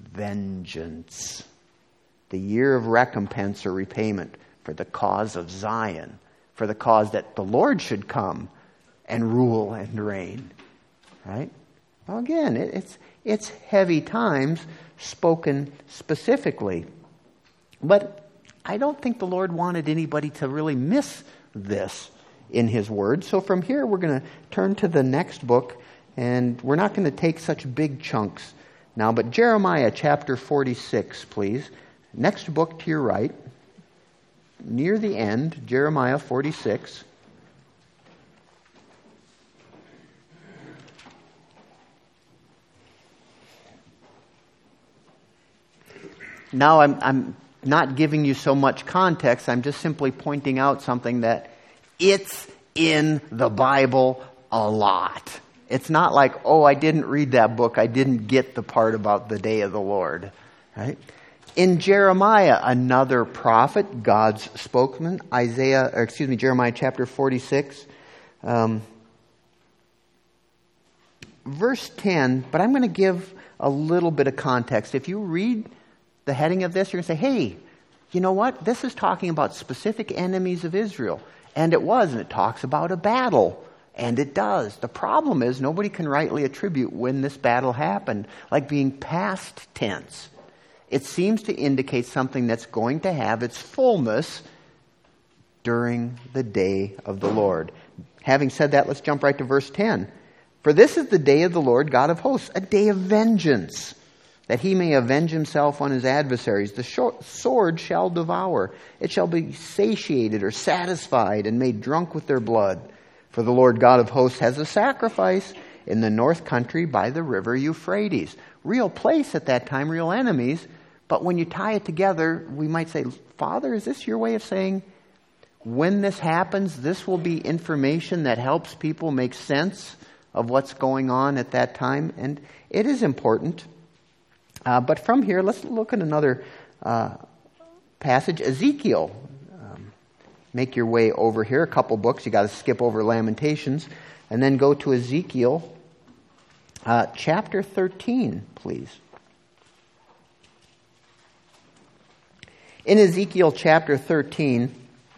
vengeance, the year of recompense or repayment for the cause of Zion, for the cause that the Lord should come and rule and reign. Right? Well, again, it's heavy times spoken specifically. But I don't think the Lord wanted anybody to really miss this in His Word. So from here, we're going to turn to the next book, and we're not going to take such big chunks Now, but Jeremiah chapter 46, please. Next book to your right. Near the end, Jeremiah 46. Now, I'm not giving you so much context. I'm just simply pointing out something that it's in the Bible a lot. It's not like, oh, I didn't read that book. I didn't get the part about the day of the Lord. Right? In Jeremiah, another prophet, God's spokesman, Jeremiah chapter 46, verse 10, but I'm going to give a little bit of context. If you read the heading of this, you're going to say, hey, you know what? This is talking about specific enemies of Israel. And it talks about a battle. And it does. The problem is nobody can rightly attribute when this battle happened, like being past tense. It seems to indicate something that's going to have its fullness during the day of the Lord. Having said that, let's jump right to verse 10. For this is the day of the Lord God of hosts, a day of vengeance, that he may avenge himself on his adversaries. The sword shall devour. It shall be satiated or satisfied and made drunk with their blood. For the Lord God of hosts has a sacrifice in the north country by the river Euphrates. Real place at that time, real enemies. But when you tie it together, we might say, Father, is this your way of saying, when this happens, this will be information that helps people make sense of what's going on at that time? And it is important. But from here, let's look at another passage, Ezekiel. Make your way over here, a couple books. You got to skip over Lamentations, and then go to Ezekiel chapter 13, please. In Ezekiel chapter 13,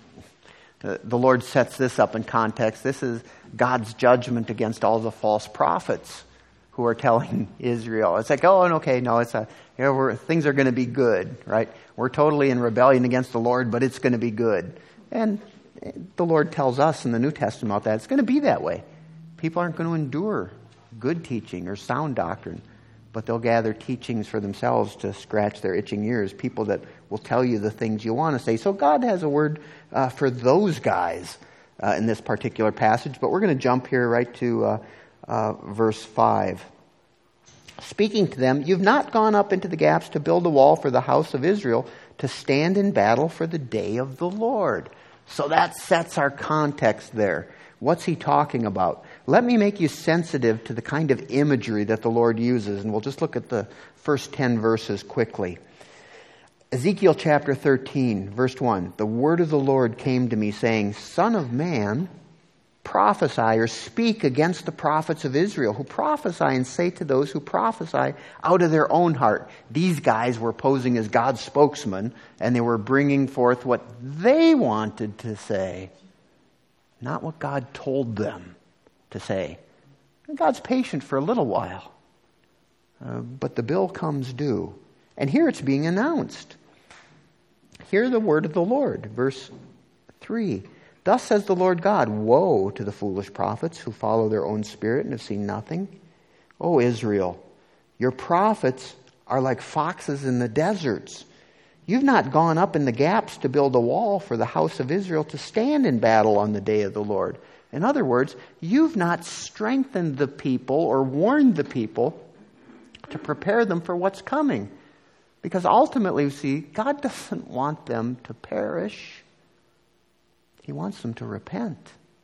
the Lord sets this up in context. This is God's judgment against all the false prophets who are telling Israel. It's like, things are going to be good, right? We're totally in rebellion against the Lord, but it's going to be good. And the Lord tells us in the New Testament about that. It's going to be that way. People aren't going to endure good teaching or sound doctrine, but they'll gather teachings for themselves to scratch their itching ears, people that will tell you the things you want to say. So God has a word for those guys in this particular passage, but we're going to jump here right to verse 5. Speaking to them, you've not gone up into the gaps to build a wall for the house of Israel, to stand in battle for the day of the Lord. So that sets our context there. What's he talking about? Let me make you sensitive to the kind of imagery that the Lord uses, and we'll just look at the first 10 verses quickly. Ezekiel chapter 13, verse 1. The word of the Lord came to me, saying, Son of man, prophesy or speak against the prophets of Israel, who prophesy and say to those who prophesy out of their own heart. These guys were posing as God's spokesman, and they were bringing forth what they wanted to say, not what God told them to say. And God's patient for a little while, but the bill comes due. And here it's being announced. Hear the word of the Lord, verse 3. Thus says the Lord God, woe to the foolish prophets who follow their own spirit and have seen nothing. O Israel, your prophets are like foxes in the deserts. You've not gone up in the gaps to build a wall for the house of Israel to stand in battle on the day of the Lord. In other words, you've not strengthened the people or warned the people to prepare them for what's coming. Because ultimately, you see, God doesn't want them to perish. He wants them to repent.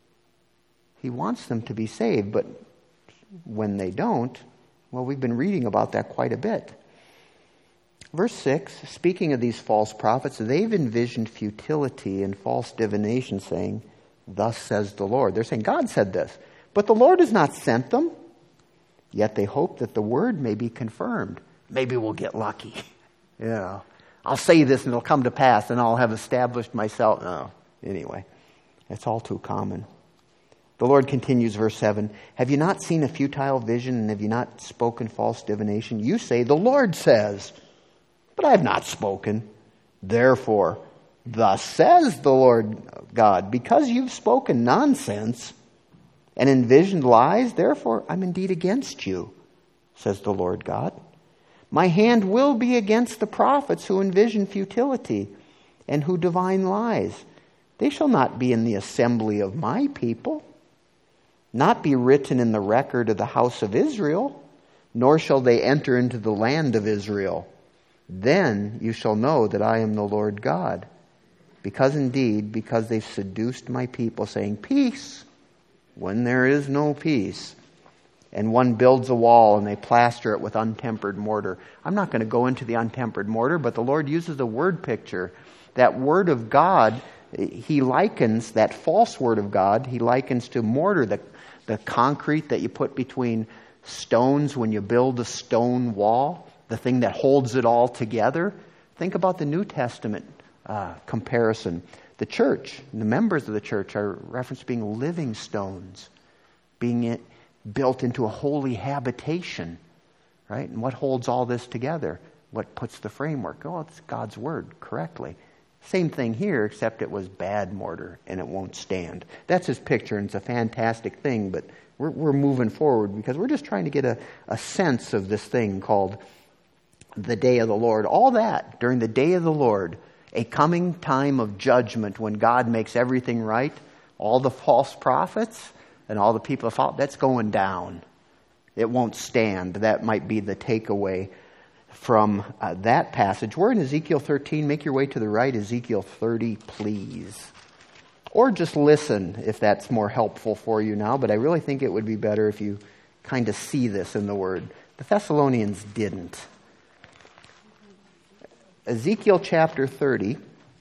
He wants them to be saved. But when they don't, well, we've been reading about that quite a bit. Verse 6, speaking of these false prophets, they've envisioned futility and false divination, saying, Thus says the Lord. They're saying, God said this, but the Lord has not sent them. Yet they hope that the word may be confirmed. Maybe we'll get lucky. I'll say this and it'll come to pass and I'll have established myself. No. Anyway, it's all too common. The Lord continues, verse 7, Have you not seen a futile vision, and have you not spoken false divination? You say, The Lord says, but I have not spoken. Therefore, thus says the Lord God, because you've spoken nonsense and envisioned lies, therefore I'm indeed against you, says the Lord God. My hand will be against the prophets who envision futility and who divine lies. They shall not be in the assembly of my people, not be written in the record of the house of Israel, nor shall they enter into the land of Israel. Then you shall know that I am the Lord God. Because they've seduced my people, saying, peace, when there is no peace. And one builds a wall and they plaster it with untempered mortar. I'm not going to go into the untempered mortar, but the Lord uses a word picture. That word of God, He likens, that false word of God, He likens to mortar, the concrete that you put between stones when you build a stone wall, the thing that holds it all together. Think about the New Testament comparison. The church, the members of the church are referenced to being living stones, being built into a holy habitation, right? And what holds all this together? What puts the framework? Oh, it's God's Word, correctly. Same thing here, except it was bad mortar and it won't stand. That's His picture, and it's a fantastic thing, but we're moving forward because we're just trying to get a sense of this thing called the day of the Lord. All that during the day of the Lord, a coming time of judgment when God makes everything right, all the false prophets and all the people of fault, that's going down. It won't stand. That might be the takeaway from that passage. We're in Ezekiel 13. Make your way to the right, Ezekiel 30, please. Or just listen if that's more helpful for you now, but I really think it would be better if you kind of see this in the Word. The Thessalonians didn't. Ezekiel chapter 30.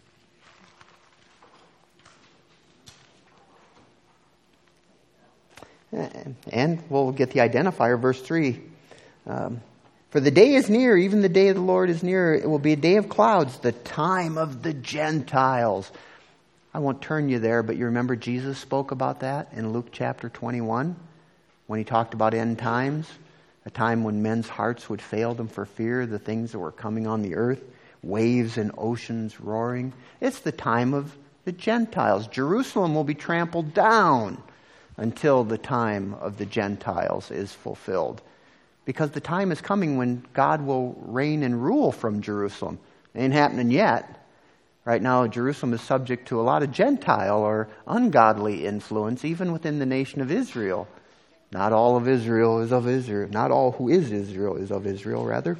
And we'll get the identifier, verse 3. For the day is near, even the day of the Lord is near. It will be a day of clouds, the time of the Gentiles. I won't turn you there, but you remember Jesus spoke about that in Luke chapter 21 when He talked about end times, a time when men's hearts would fail them for fear of the things that were coming on the earth, waves and oceans roaring. It's the time of the Gentiles. Jerusalem will be trampled down until the time of the Gentiles is fulfilled. Because the time is coming when God will reign and rule from Jerusalem. It ain't happening yet. Right now, Jerusalem is subject to a lot of Gentile or ungodly influence, even within the nation of Israel. Not all of Israel is of Israel. Not all who is Israel is of Israel, rather.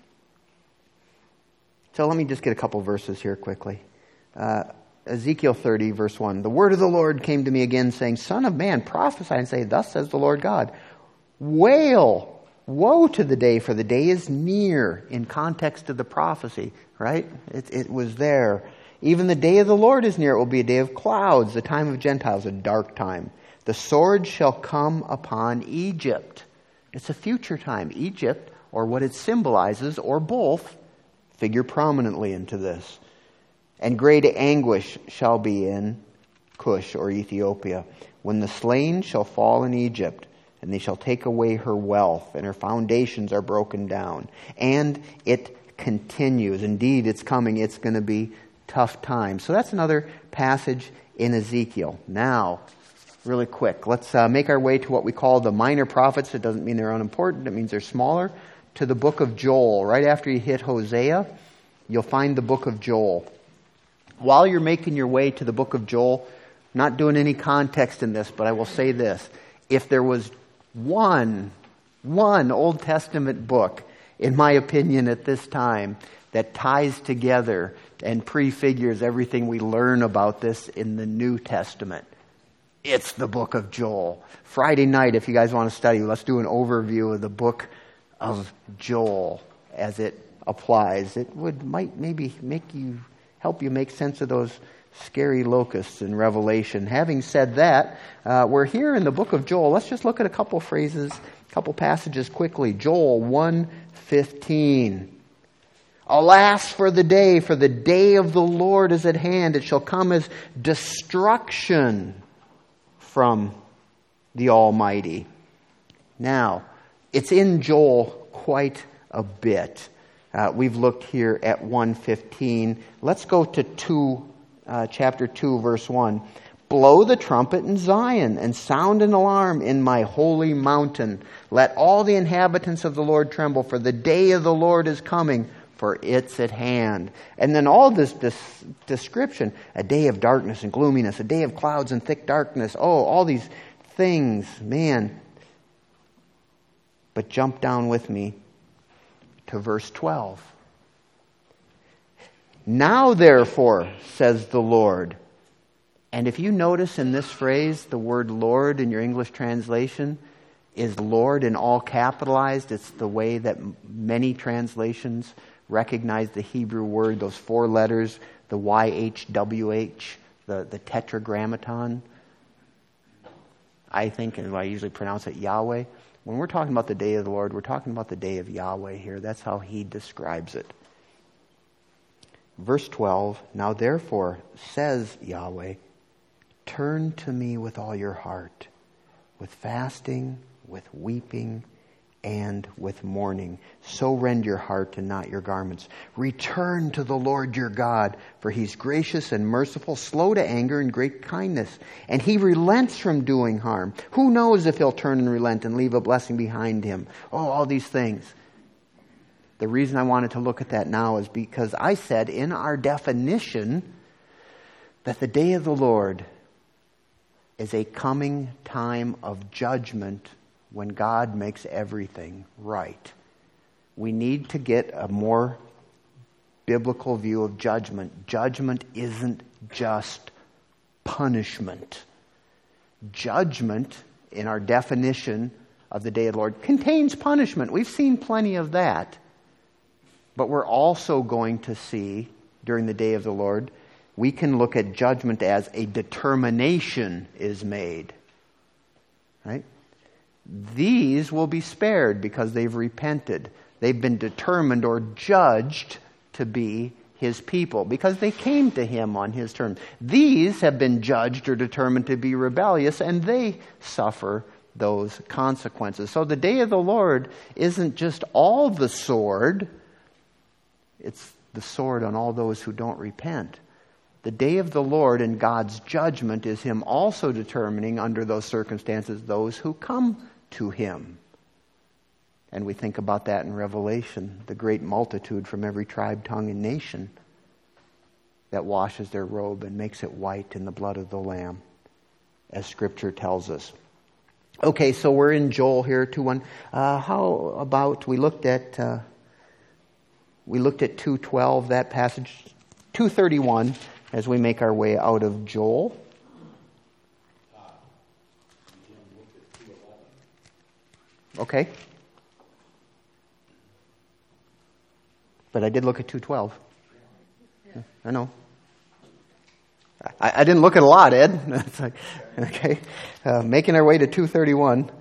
So let me just get a couple verses here quickly. Ezekiel 30, verse 1. The word of the Lord came to me again, saying, Son of man, prophesy and say, Thus says the Lord God, wail, woe to the day, for the day is near, in context of the prophecy, right? It was there. Even the day of the Lord is near. It will be a day of clouds, the time of Gentiles, a dark time. The sword shall come upon Egypt. It's a future time. Egypt, or what it symbolizes, or both, figure prominently into this. And great anguish shall be in Cush, or Ethiopia, when the slain shall fall in Egypt, and they shall take away her wealth, and her foundations are broken down. And it continues. Indeed, it's coming. It's going to be tough times. So that's another passage in Ezekiel. Now, really quick, let's make our way to what we call the minor prophets. It doesn't mean they're unimportant. It means they're smaller. To the book of Joel. Right after you hit Hosea, you'll find the book of Joel. While you're making your way to the book of Joel, I'm not doing any context in this, but I will say this. If there was one Old Testament book, in my opinion at this time, that ties together and prefigures everything we learn about this in the New Testament, it's the book of Joel. Friday night, if you guys want to study, let's do an overview of the book of Joel as it applies. It might maybe help you make sense of those scary locusts in Revelation. Having said that, we're here in the book of Joel. Let's just look at a couple phrases, a couple passages quickly. Joel 1:15. Alas for the day of the Lord is at hand. It shall come as destruction from the Almighty. Now, it's in Joel quite a bit. We've looked here at 1:15. Let's go to chapter 2, verse 1. Blow the trumpet in Zion and sound an alarm in my holy mountain. Let all the inhabitants of the Lord tremble, for the day of the Lord is coming, for it's at hand. And then all this description, a day of darkness and gloominess, a day of clouds and thick darkness. Oh, all these things, man. But jump down with me to verse 12. Now therefore, says the Lord. And if you notice in this phrase, the word Lord in your English translation is Lord in all capitalized. It's the way that many translations recognize the Hebrew word, those 4 letters, the YHWH, the tetragrammaton. I think, and I usually pronounce it Yahweh. When we're talking about the day of the Lord, we're talking about the day of Yahweh here. That's how he describes it. Verse 12, now therefore, says Yahweh, turn to me with all your heart, with fasting, with weeping, and with mourning. So rend your heart and not your garments. Return to the Lord your God, for he's gracious and merciful, slow to anger and great kindness. And he relents from doing harm. Who knows if he'll turn and relent and leave a blessing behind him? Oh, all these things. The reason I wanted to look at that now is because I said in our definition that the day of the Lord is a coming time of judgment when God makes everything right. We need to get a more biblical view of judgment. Judgment isn't just punishment. Judgment, in our definition of the day of the Lord, contains punishment. We've seen plenty of that. But we're also going to see, during the day of the Lord, we can look at judgment as a determination is made. Right? These will be spared because they've repented. They've been determined or judged to be his people because they came to him on his terms. These have been judged or determined to be rebellious, and they suffer those consequences. So the day of the Lord isn't just all the sword. It's the sword on all those who don't repent. The day of the Lord and God's judgment is him also determining under those circumstances those who come to him. And we think about that in Revelation, the great multitude from every tribe, tongue, and nation that washes their robe and makes it white in the blood of the Lamb, as Scripture tells us. Okay, so we're in Joel here, 2:1. How about we looked at 2:12, that passage, 2:31, as we make our way out of Joel. Okay. But I did look at 2:12. I know. I didn't look at a lot, Ed. It's like, okay. Making our way to 2:31.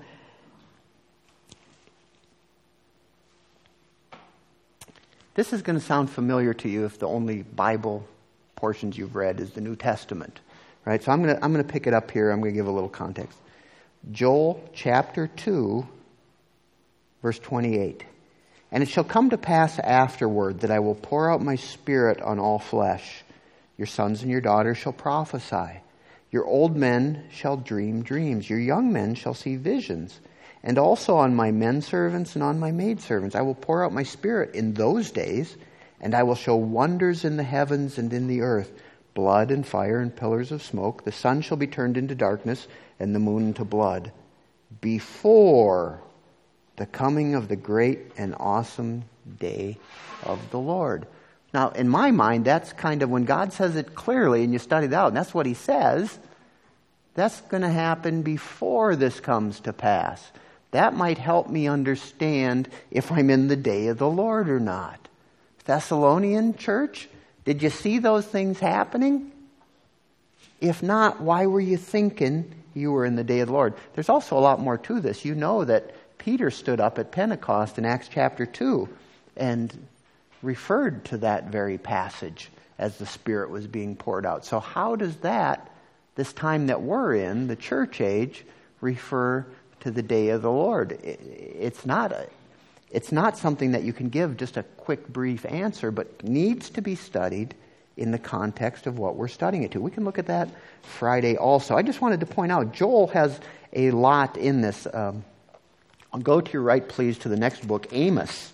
This is going to sound familiar to you if the only Bible portions you've read is the New Testament, right? So I'm going to pick it up here. I'm going to give a little context. Joel chapter 2, verse 28. And it shall come to pass afterward that I will pour out my Spirit on all flesh. Your sons and your daughters shall prophesy. Your old men shall dream dreams. Your young men shall see visions. And also on my men servants and on my maid servants I will pour out my Spirit in those days, and I will show wonders in the heavens and in the earth, blood and fire and pillars of smoke. The sun shall be turned into darkness and the moon into blood, before the coming of the great and awesome day of the Lord. Now, in my mind, that's kind of when God says it clearly and you study it out, and that's what he says, that's going to happen before this comes to pass. That might help me understand if I'm in the day of the Lord or not. Thessalonian church, did you see those things happening? If not, why were you thinking you were in the day of the Lord? There's also a lot more to this. You know that Peter stood up at Pentecost in Acts chapter 2 and referred to that very passage as the Spirit was being poured out. So how does that, this time that we're in, the church age, refer to the day of the Lord? It's not something that you can give just a quick, brief answer, but needs to be studied in the context of what we're studying it to. We can look at that Friday also. I just wanted to point out, Joel has a lot in this. I'll go to your right, please, to the next book, Amos,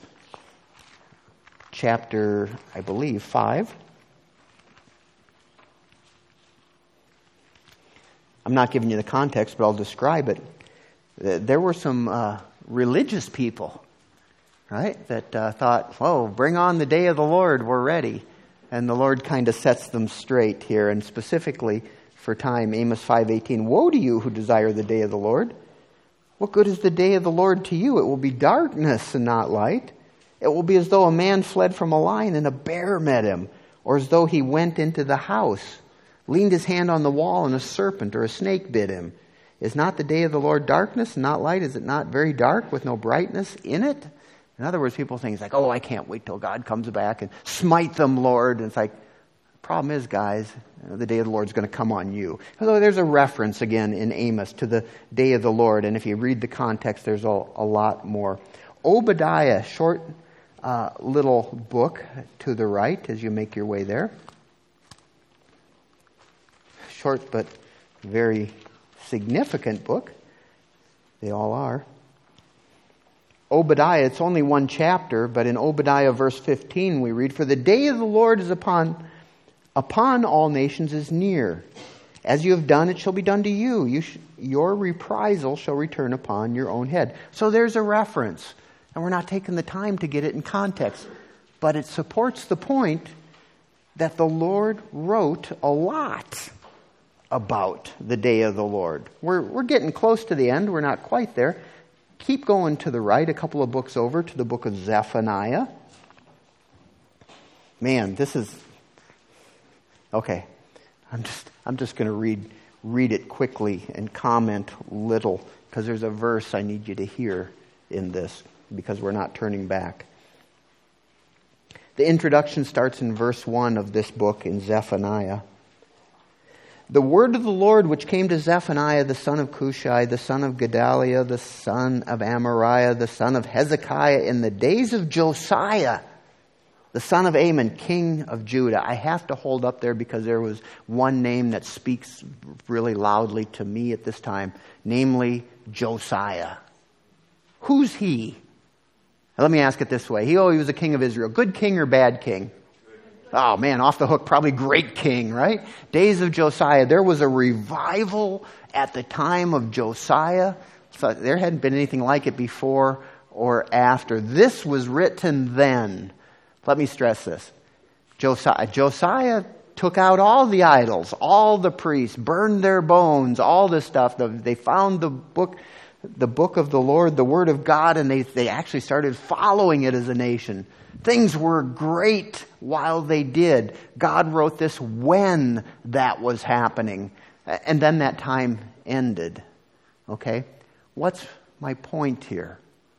chapter, I believe, 5. I'm not giving you the context, but I'll describe it. There were some religious people, right, that thought, whoa, bring on the day of the Lord, we're ready. And the Lord kind of sets them straight here, and specifically for time, Amos 5:18, woe to you who desire the day of the Lord. What good is the day of the Lord to you? It will be darkness and not light. It will be as though a man fled from a lion and a bear met him, or as though he went into the house, leaned his hand on the wall, and a serpent or a snake bit him. Is not the day of the Lord darkness and not light? Is it not very dark with no brightness in it? In other words, people think it's like, oh, I can't wait till God comes back and smite them, Lord. And it's like, the problem is, guys, the day of the Lord is going to come on you. Although there's a reference again in Amos to the day of the Lord. And if you read the context, there's a lot more. Obadiah, short little book to the right as you make your way there. Short but very significant book. They all are. Obadiah, it's only one chapter, but in Obadiah verse 15 we read, for the day of the Lord is upon all nations is near. As you have done, it shall be done to you. Your reprisal shall return upon your own head. So there's a reference. And we're not taking the time to get it in context. But it supports the point that the Lord wrote a lot about the day of the Lord. We're getting close to the end. We're not quite there. Keep going to the right, a couple of books over to the book of Zephaniah. Man, this is... Okay, I'm just going to read it quickly and comment little, because there's a verse I need you to hear in this, because we're not turning back. The introduction starts in verse 1 of this book in Zephaniah. The word of the Lord which came to Zephaniah, the son of Cushai, the son of Gedaliah, the son of Amariah, the son of Hezekiah, in the days of Josiah, the son of Amon, king of Judah. I have to hold up there because there was one name that speaks really loudly to me at this time, namely Josiah. Who's he? Let me ask it this way. He was a king of Israel. Good king or bad king? Oh man, off the hook, probably great king, right? Days of Josiah. There was a revival at the time of Josiah. So there hadn't been anything like it before or after. This was written then. Let me stress this. Josiah took out all the idols, all the priests, burned their bones, all this stuff. They found the book of the Lord, the Word of God, and they actually started following it as a nation. Things were great while they did. God wrote this when that was happening. And then that time ended. Okay? What's my point here?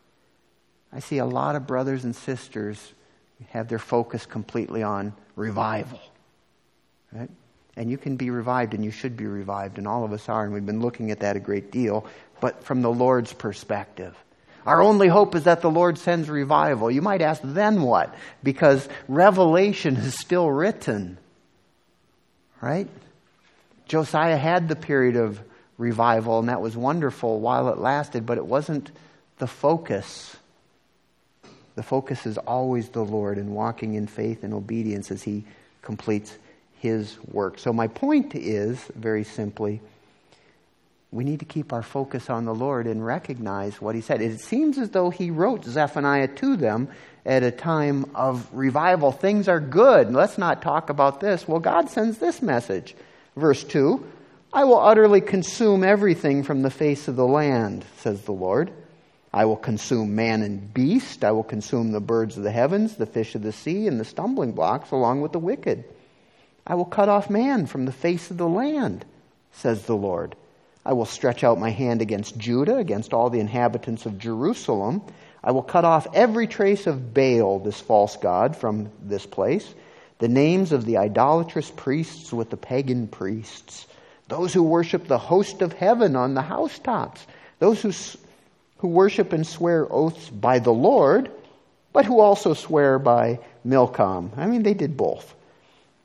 I see a lot of brothers and sisters have their focus completely on revival. Right? And you can be revived, and you should be revived, and all of us are, and we've been looking at that a great deal, but from the Lord's perspective. Our only hope is that the Lord sends revival. You might ask, then what? Because Revelation is still written. Right? Josiah had the period of revival, and that was wonderful while it lasted, but it wasn't the focus. The focus is always the Lord and walking in faith and obedience as He completes His work. So my point is, very simply, we need to keep our focus on the Lord and recognize what He said. It seems as though He wrote Zephaniah to them at a time of revival. Things are good. Let's not talk about this. Well, God sends this message. Verse 2, I will utterly consume everything from the face of the land, says the Lord. I will consume man and beast. I will consume the birds of the heavens, the fish of the sea, and the stumbling blocks along with the wicked. I will cut off man from the face of the land, says the Lord. I will stretch out my hand against Judah, against all the inhabitants of Jerusalem. I will cut off every trace of Baal, this false god, from this place. The names of the idolatrous priests with the pagan priests. Those who worship the host of heaven on the housetops. Those who worship and swear oaths by the Lord, but who also swear by Milcom. I mean, they did both.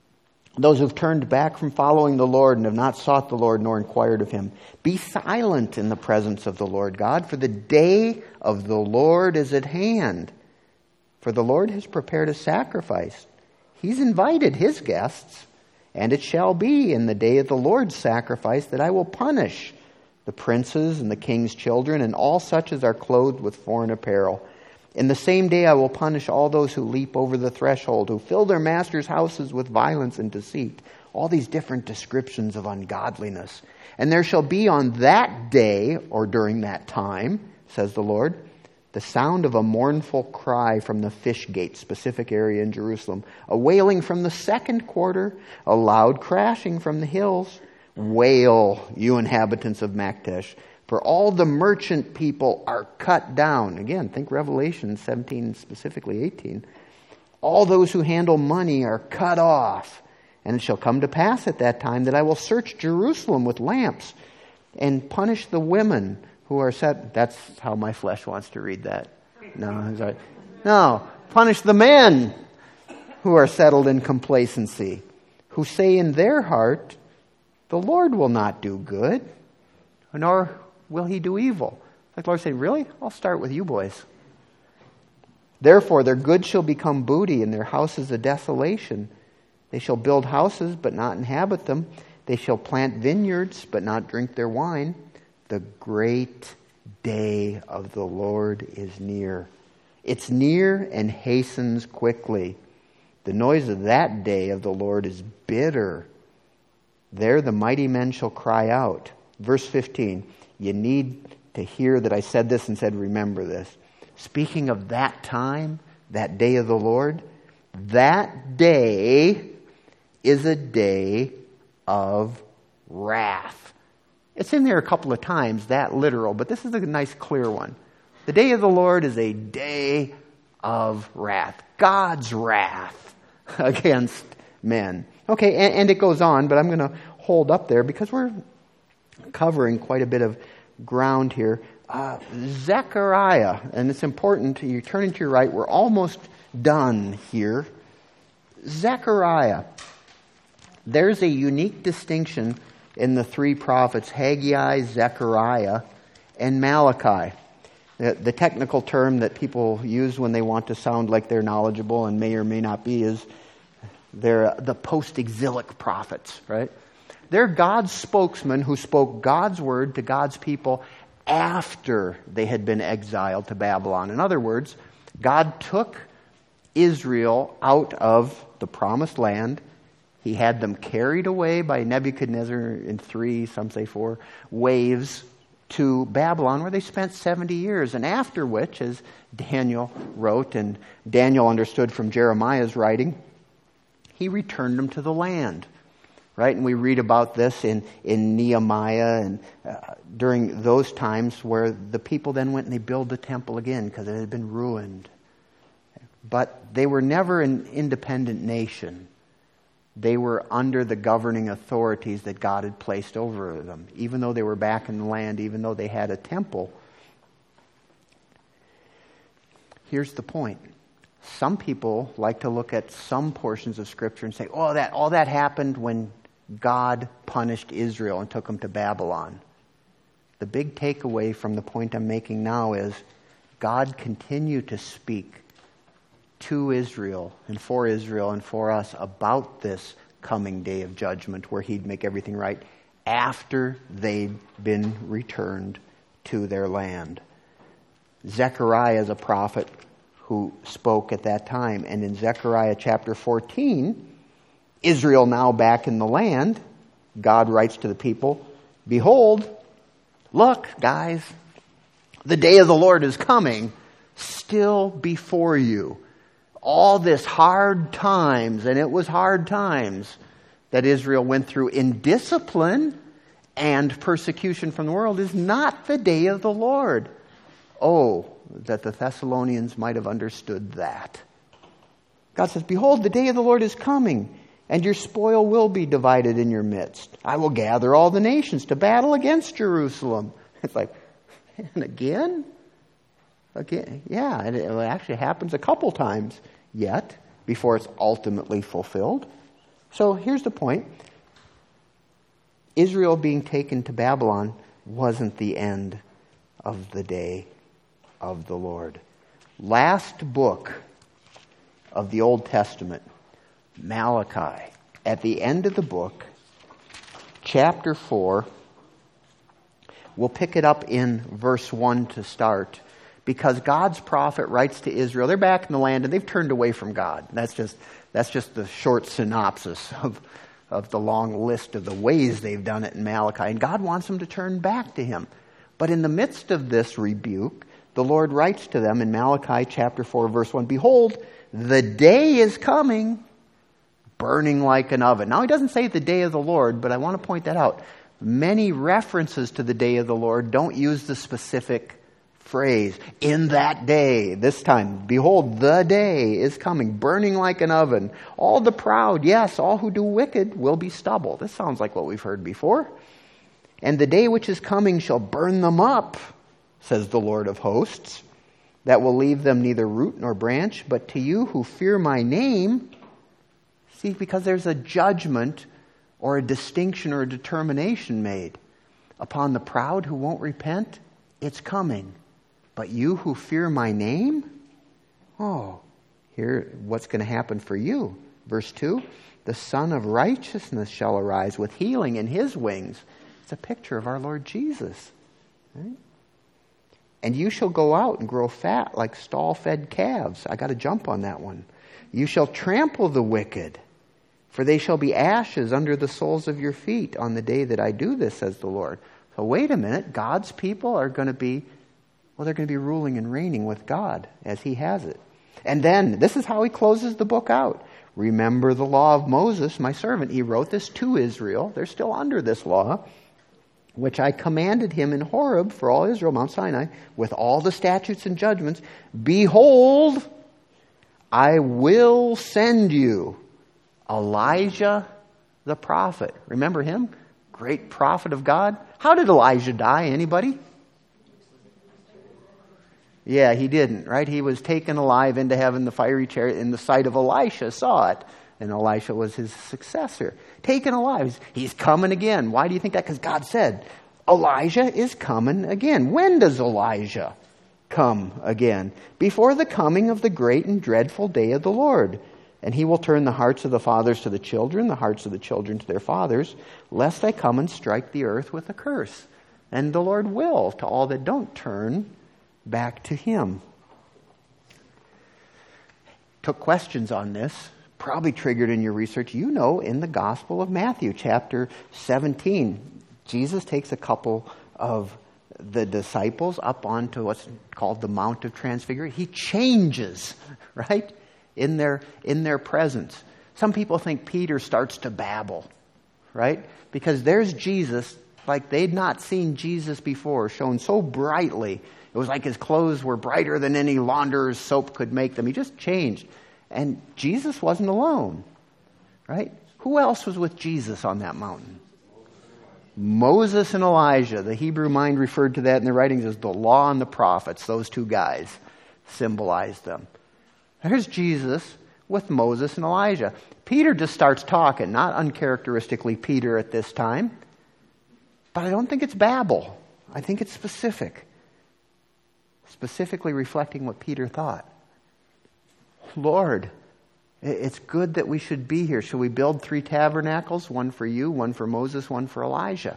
those who've turned back from following the Lord and have not sought the Lord nor inquired of him. Be silent in the presence of the Lord God, for the day of the Lord is at hand. For the Lord has prepared a sacrifice. He's invited his guests. And it shall be in the day of the Lord's sacrifice that I will punish the princes and the king's children and all such as are clothed with foreign apparel. In the same day I will punish all those who leap over the threshold, who fill their master's houses with violence and deceit. All these different descriptions of ungodliness. And there shall be on that day, or during that time, says the Lord, the sound of a mournful cry from the fish gate, specific area in Jerusalem, a wailing from the second quarter, a loud crashing from the hills. Wail, you inhabitants of Maktesh, for all the merchant people are cut down. Again, think Revelation 17, specifically 18. All those who handle money are cut off. And it shall come to pass at that time that I will search Jerusalem with lamps and punish the women who are set. That's how my flesh wants to read that. No, punish the men who are settled in complacency, who say in their heart, the Lord will not do good, nor will he do evil. Like the Lord said, really? I'll start with you boys. Therefore their goods shall become booty, and their houses a desolation. They shall build houses, but not inhabit them. They shall plant vineyards, but not drink their wine. The great day of the Lord is near. It's near and hastens quickly. The noise of that day of the Lord is bitter. There the mighty men shall cry out. Verse 15, you need to hear that I said this and said, remember this. Speaking of that time, that day of the Lord, that day is a day of wrath. It's in there a couple of times, that literal, but this is a nice clear one. The day of the Lord is a day of wrath. God's wrath against men. Okay, and it goes on, but I'm going to hold up there because we're covering quite a bit of ground here. Zechariah, and it's important, you turn to your right, we're almost done here. Zechariah. There's a unique distinction in the three prophets, Haggai, Zechariah, and Malachi. The technical term that people use when they want to sound like they're knowledgeable and may or may not be is they're the post-exilic prophets, right? They're God's spokesmen who spoke God's word to God's people after they had been exiled to Babylon. In other words, God took Israel out of the promised land. He had them carried away by Nebuchadnezzar in 3, some say 4, waves to Babylon, where they spent 70 years. And after which, as Daniel wrote, and Daniel understood from Jeremiah's writing, he returned them to the land. Right? And we read about this in Nehemiah and during those times where the people then went and they built the temple again because it had been ruined. But they were never an independent nation. They were under the governing authorities that God had placed over them. Even though they were back in the land, even though they had a temple. Here's the point. Some people like to look at some portions of Scripture and say, all that happened when God punished Israel and took them to Babylon. The big takeaway from the point I'm making now is God continued to speak to Israel and for us about this coming day of judgment where he'd make everything right after they'd been returned to their land. Zechariah is a prophet who spoke at that time. And in Zechariah chapter 14, Israel now back in the land, God writes to the people, behold, look, guys, the day of the Lord is coming, still before you. All this hard times, and it was hard times that Israel went through in discipline and persecution from the world, is not the day of the Lord. Oh, that the Thessalonians might have understood that. God says, behold, the day of the Lord is coming, and your spoil will be divided in your midst. I will gather all the nations to battle against Jerusalem. It's like, and again? Again, yeah, and it actually happens a couple times yet before it's ultimately fulfilled. So here's the point. Israel being taken to Babylon wasn't the end of the day of the Lord. Last book of the Old Testament, Malachi. At the end of the book, chapter 4, we'll pick it up in verse 1 to start, because God's prophet writes to Israel. They're back in the land and they've turned away from God. That's just the short synopsis of the long list of the ways they've done it in Malachi. And God wants them to turn back to Him. But in the midst of this rebuke, the Lord writes to them in Malachi chapter 4, verse 1, "Behold, the day is coming, burning like an oven." Now, He doesn't say the day of the Lord, but I want to point that out. Many references to the day of the Lord don't use the specific phrase, "in that day," this time. "Behold, the day is coming, burning like an oven. All the proud, yes, all who do wicked will be stubble." This sounds like what we've heard before. "And the day which is coming shall burn them up, says the Lord of hosts, that will leave them neither root nor branch. But to you who fear my name," see, because there's a judgment or a distinction or a determination made. "Upon the proud who won't repent, it's coming. But you who fear my name," here, what's going to happen for you? Verse 2, "The Son of Righteousness shall arise with healing in His wings." It's a picture of our Lord Jesus. Right? "And you shall go out and grow fat like stall-fed calves." I got to jump on that one. "You shall trample the wicked, for they shall be ashes under the soles of your feet on the day that I do this, says the Lord." So wait a minute. God's people are going to be, they're going to be ruling and reigning with God as He has it. And then, this is how He closes the book out. "Remember the law of Moses, my servant." He wrote this to Israel. They're still under this law, "which I commanded him in Horeb for all Israel," Mount Sinai, "with all the statutes and judgments. Behold, I will send you Elijah the prophet." Remember him? Great prophet of God. How did Elijah die? Anybody? Yeah, he didn't, right? He was taken alive into heaven, the fiery chariot, in the sight of Elisha saw it. And Elisha was his successor. Taken alive. He's coming again. Why do you think that? Because God said, Elijah is coming again. When does Elijah come again? "Before the coming of the great and dreadful day of the Lord. And He will turn the hearts of the fathers to the children, the hearts of the children to their fathers, lest I come and strike the earth with a curse." And the Lord will to all that don't turn back to Him. Took questions on this, probably triggered in your research. You know, in the Gospel of Matthew, chapter 17, Jesus takes a couple of the disciples up onto what's called the Mount of Transfiguration. He changes, right, in their presence. Some people think Peter starts to babble, right? Because there's Jesus, like they'd not seen Jesus before, shown so brightly. It was like His clothes were brighter than any launderer's soap could make them. He just changed. And Jesus wasn't alone, right? Who else was with Jesus on that mountain? Moses and Elijah. The Hebrew mind referred to that in the writings as the law and the prophets. Those two guys symbolized them. There's Jesus with Moses and Elijah. Peter just starts talking, not uncharacteristically Peter at this time. But I don't think it's babble. I think it's specific. Specifically reflecting what Peter thought. "Lord, it's good that we should be here. Shall we build 3 tabernacles? One for you, one for Moses, one for Elijah."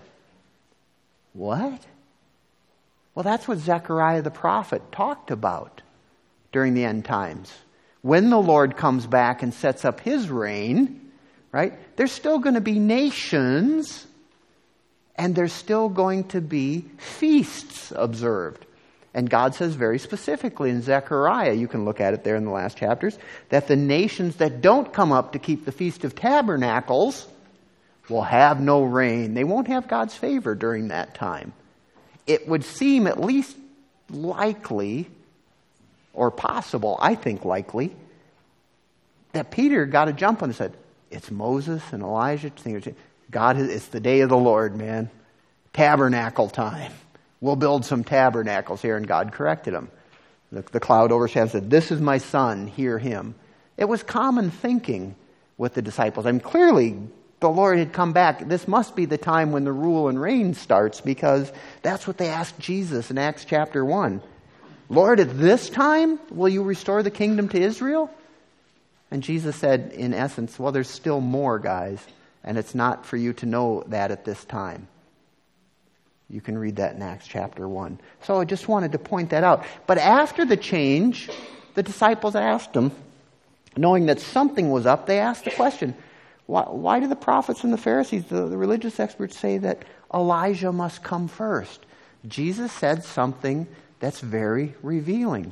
What? Well, that's what Zechariah the prophet talked about during the end times. When the Lord comes back and sets up His reign, right, there's still going to be nations and there's still going to be feasts observed. And God says very specifically in Zechariah, you can look at it there in the last chapters, that the nations that don't come up to keep the Feast of Tabernacles will have no rain. They won't have God's favor during that time. It would seem at least likely, or possible, I think likely, that Peter got a jump on and said, "It's Moses and Elijah. God, it's the day of the Lord, man. Tabernacle time. We'll build some tabernacles here." And God corrected him. The cloud overshadowed, said, "This is my son, hear him." It was common thinking with the disciples. I mean, clearly the Lord had come back. This must be the time when the rule and reign starts, because that's what they asked Jesus in Acts chapter 1. Lord, at this time will you restore the kingdom to Israel? And Jesus said, in essence, well, there's still more, guys, and it's not for you to know that at this time. You can read that in Acts chapter 1. So I just wanted to point that out. But after the change, the disciples asked him, knowing that something was up, they asked the question, why do the prophets and the Pharisees, the religious experts, say that Elijah must come first? Jesus said something that's very revealing.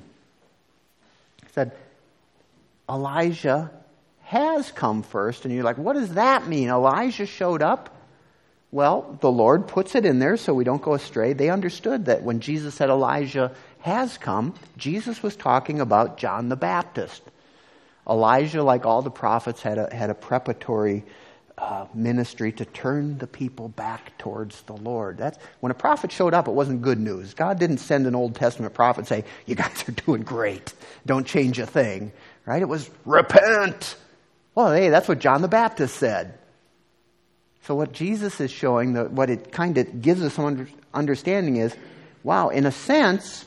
He said, Elijah has come first. And you're like, what does that mean? Elijah showed up? Well, the Lord puts it in there so we don't go astray. They understood that when Jesus said Elijah has come, Jesus was talking about John the Baptist. Elijah, like all the prophets, had a preparatory ministry to turn the people back towards the Lord. That's when a prophet showed up, it wasn't good news. God didn't send an Old Testament prophet and say, you guys are doing great, don't change a thing. Right? It was, repent! Well, hey, that's what John the Baptist said. So what Jesus is showing, what it kind of gives us some understanding is, wow, in a sense,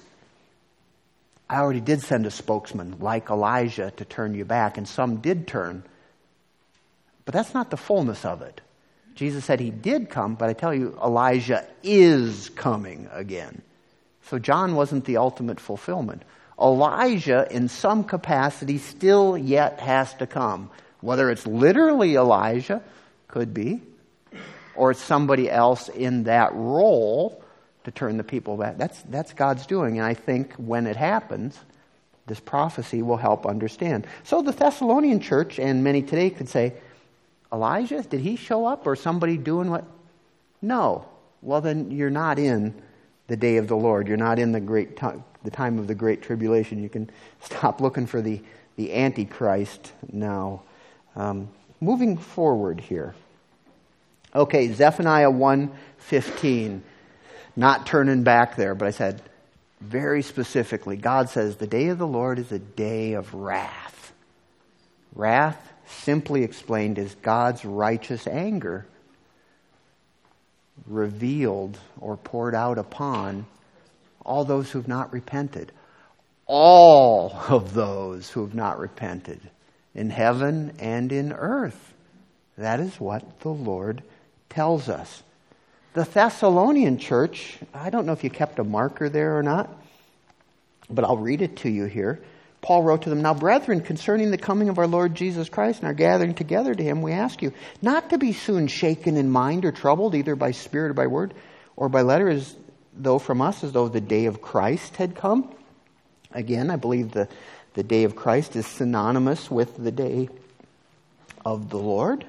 I already did send a spokesman like Elijah to turn you back, and some did turn. But that's not the fullness of it. Jesus said he did come, but I tell you, Elijah is coming again. So John wasn't the ultimate fulfillment. Elijah, in some capacity, still yet has to come. Whether it's literally Elijah, could be, or it's somebody else in that role to turn the people back. That's God's doing. And I think when it happens, this prophecy will help understand. So the Thessalonian church, and many today, could say, Elijah, did he show up, or somebody doing what? No. Well, then you're not in the day of the Lord. You're not in the time of the Great Tribulation. You can stop looking for the Antichrist now. Moving forward here. Okay, Zephaniah 1:15. Not turning back there, but I said very specifically, God says the day of the Lord is a day of wrath. Wrath, simply explained, is God's righteous anger revealed or poured out upon all those who have not repented. All of those who have not repented in heaven and in earth. That is what the Lord tells us. The Thessalonian church, I don't know if you kept a marker there or not, but I'll read it to you here. Paul wrote to them, now, brethren, concerning the coming of our Lord Jesus Christ and our gathering together to him, we ask you not to be soon shaken in mind or troubled, either by spirit or by word, or by letter, as though from us, as though the day of Christ had come. Again, I believe the day of Christ is synonymous with the day of the Lord.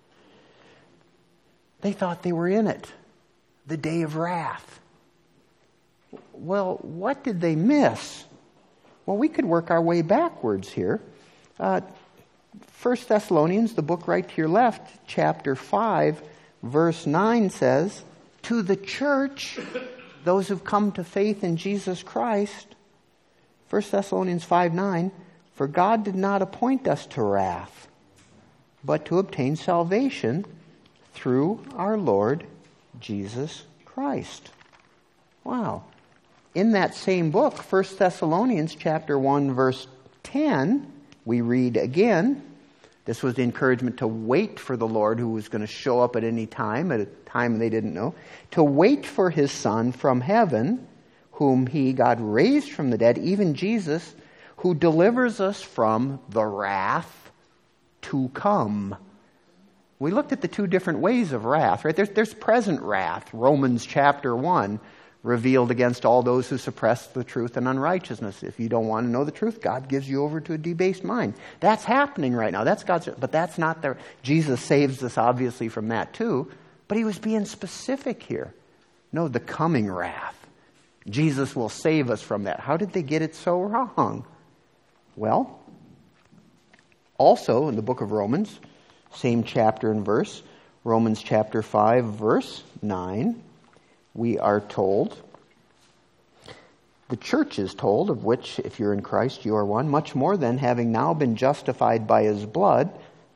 They thought they were in it. The day of wrath. Well, what did they miss? Well, we could work our way backwards here. 1 Thessalonians, the book right to your left, chapter 5, verse 9 says, to the church, those who've come to faith in Jesus Christ, 1 Thessalonians 5:9, for God did not appoint us to wrath, but to obtain salvation through our Lord Jesus Christ. Wow. In that same book, 1 Thessalonians chapter 1, verse 10, we read again, this was the encouragement to wait for the Lord, who was going to show up at any time, at a time they didn't know, to wait for his Son from heaven, whom God raised from the dead, even Jesus, who delivers us from the wrath to come. We looked at the two different ways of wrath, right? There's present wrath. Romans chapter 1 revealed against all those who suppress the truth and unrighteousness. If you don't want to know the truth, God gives you over to a debased mind. That's happening right now. That's God's, but that's not the, Jesus saves us obviously from that too, but he was being specific here. No, the coming wrath. Jesus will save us from that. How did they get it so wrong? Well, also in the book of Romans, same chapter and verse, Romans chapter 5, verse 9, we are told, the church is told, of which, if you're in Christ, you are one, much more than having now been justified by his blood,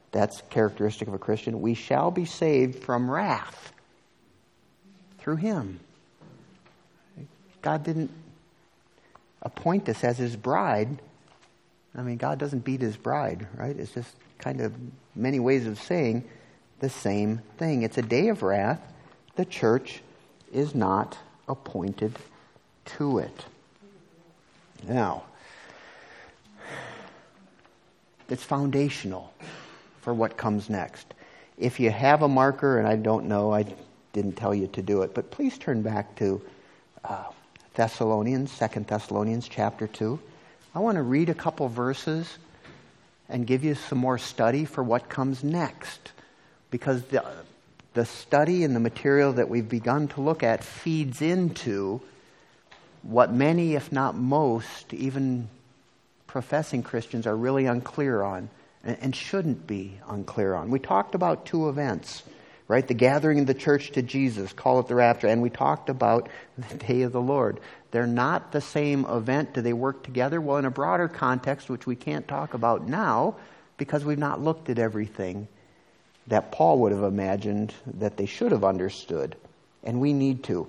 that's characteristic of a Christian, we shall be saved from wrath through Him. God didn't appoint us as His bride. I mean, God doesn't beat His bride, right? It's just kind of many ways of saying the same thing. It's a day of wrath. The church is not appointed to it. Now, it's foundational for what comes next. If you have a marker, and I don't know, I didn't tell you to do it, but please turn back to Thessalonians, 2 Thessalonians chapter 2. I want to read a couple verses and give you some more study for what comes next. Because the study and the material that we've begun to look at feeds into what many, if not most, even professing Christians are really unclear on and shouldn't be unclear on. We talked about two events, right? The gathering of the church to Jesus, call it the rapture, and we talked about the day of the Lord. They're not the same event. Do they work together? Well, in a broader context, which we can't talk about now because we've not looked at everything that Paul would have imagined that they should have understood, and we need to.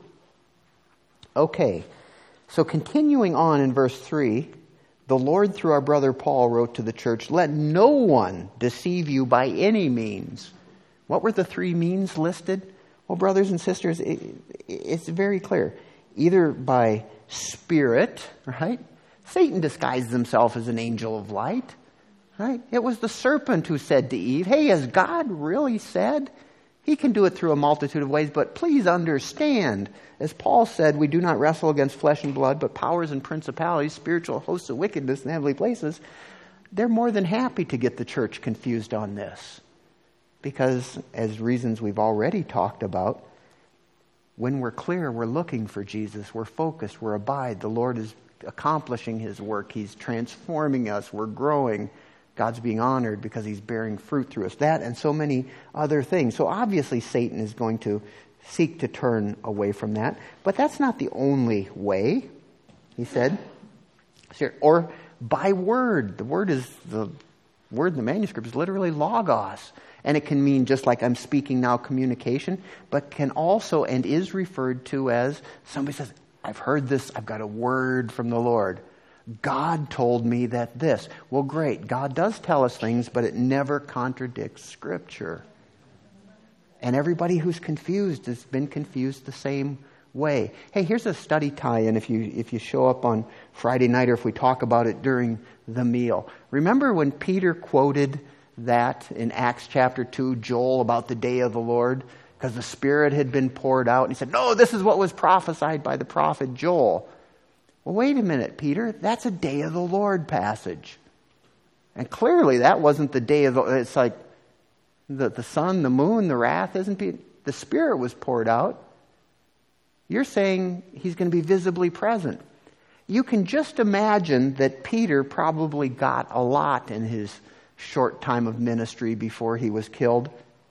Okay, so continuing on in verse 3, the Lord through our brother Paul wrote to the church, "Let no one deceive you by any means." What were the three means listed? Well, brothers and sisters, it's very clear. Either by spirit, right? Satan disguised himself as an angel of light, right? It was the serpent who said to Eve, "Hey, has God really said?" He can do it through a multitude of ways, but please understand, as Paul said, we do not wrestle against flesh and blood, but powers and principalities, spiritual hosts of wickedness in heavenly places. They're more than happy to get the church confused on this. Because, as reasons we've already talked about, when we're clear, we're looking for Jesus, we're focused, we're abide. The Lord is accomplishing His work. He's transforming us. We're growing. God's being honored because He's bearing fruit through us. That and so many other things. So obviously Satan is going to seek to turn away from that. But that's not the only way, he said. Or by word. The word in the manuscript is literally logos. And it can mean, just like I'm speaking now, communication, but can also and is referred to as somebody says, "I've heard this, I've got a word from the Lord. God told me that this." Well, great. God does tell us things, but it never contradicts Scripture. And everybody who's confused has been confused the same way. Hey, here's a study tie-in if you show up on Friday night or if we talk about it during the meal. Remember when Peter quoted that in Acts chapter 2, Joel, about the day of the Lord? Because the Spirit had been poured out. And he said, "No, this is what was prophesied by the prophet Joel." Well, wait a minute, Peter. That's a day of the Lord passage. And clearly that wasn't the day of the... It's like the sun, the moon, the wrath isn't... The Spirit was poured out. You're saying He's going to be visibly present. You can just imagine that Peter probably got a lot in his short time of ministry before he was killed.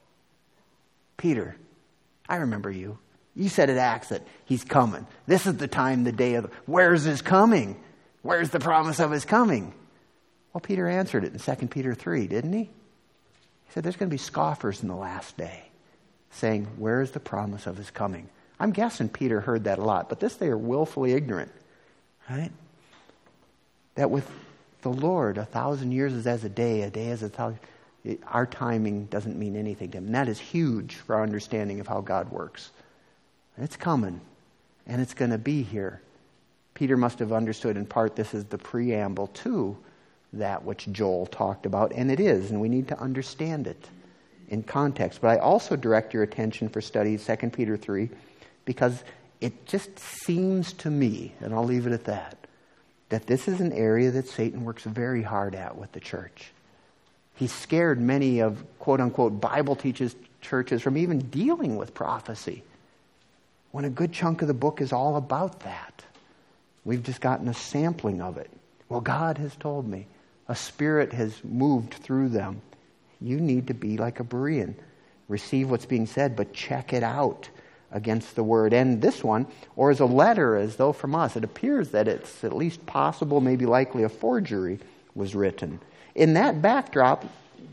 "Peter, I remember you. You said at Acts that He's coming. This is the time, the day of... Where's His coming? Where's the promise of His coming?" Well, Peter answered it in 2 Peter 3, didn't he? He said there's going to be scoffers in the last day saying, "Where is the promise of His coming?" I'm guessing Peter heard that a lot, but they are willfully ignorant, right? That with the Lord, 1,000 years is as a day is 1,000. Our timing doesn't mean anything to Him. And that is huge for our understanding of how God works. It's coming, and it's going to be here. Peter must have understood in part this is the preamble to that which Joel talked about, and it is, and we need to understand it in context. But I also direct your attention for study 2 Peter 3, because it just seems to me, and I'll leave it at that this is an area that Satan works very hard at with the church. He's scared many of, quote-unquote, Bible teachers churches from even dealing with prophecy, when a good chunk of the book is all about that. We've just gotten a sampling of it. Well, God has told me. A Spirit has moved through them. You need to be like a Berean. Receive what's being said, but check it out against the Word. And this one, or as a letter, as though from us, it appears that it's at least possible, maybe likely a forgery was written. In that backdrop,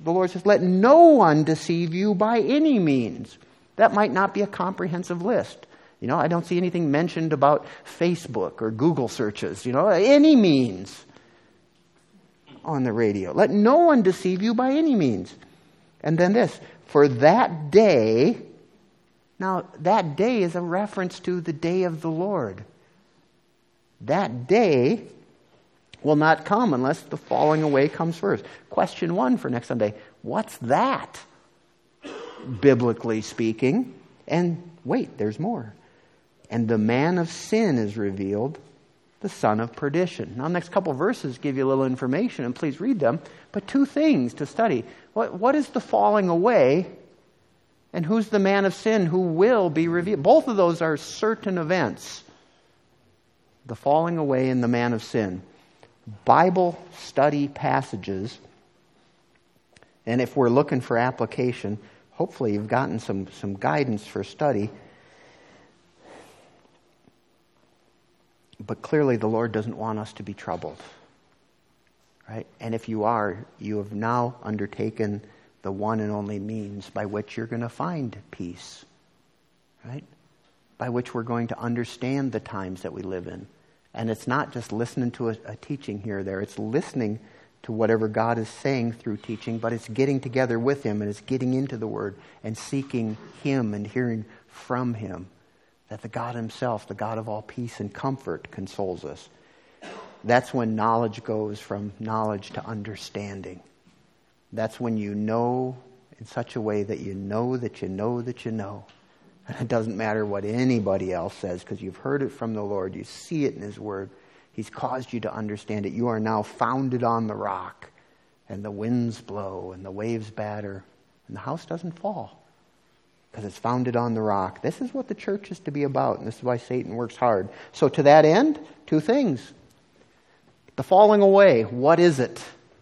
the Lord says, let no one deceive you by any means. That might not be a comprehensive list. I don't see anything mentioned about Facebook or Google searches, any means on the radio. Let no one deceive you by any means. And then this, for that day, now that day is a reference to the day of the Lord. That day will not come unless the falling away comes first. Question 1 for next Sunday. What's that? Biblically speaking. And wait, there's more. And the man of sin is revealed, the son of perdition. Now, the next couple verses give you a little information, and please read them. But 2 things to study. What is the falling away? And who's the man of sin who will be revealed? Both of those are certain events. The falling away and the man of sin. Bible study passages. And if we're looking for application, hopefully you've gotten some guidance for study. But clearly the Lord doesn't want us to be troubled. Right? And if you are, you have now undertaken the one and only means by which you're going to find peace. Right? By which we're going to understand the times that we live in. And it's not just listening to a teaching here or there. It's listening to whatever God is saying through teaching, but it's getting together with Him and it's getting into the Word and seeking Him and hearing from Him. That the God Himself, the God of all peace and comfort, consoles us. That's when knowledge goes from knowledge to understanding. That's when you know in such a way that you know that you know that you know. And it doesn't matter what anybody else says because you've heard it from the Lord. You see it in His Word. He's caused you to understand it. You are now founded on the rock. And the winds blow and the waves batter. And the house doesn't fall. Because it's founded on the rock. This is what the church is to be about. And this is why Satan works hard. So to that end, 2 things. The falling away. What is it?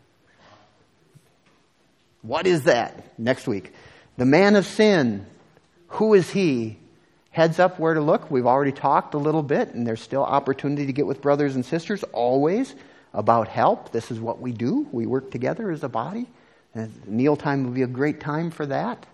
What is that? Next week. The man of sin. Who is he? Heads up where to look. We've already talked a little bit. And there's still opportunity to get with brothers and sisters. Always about help. This is what we do. We work together as a body. And mealtime will be a great time for that.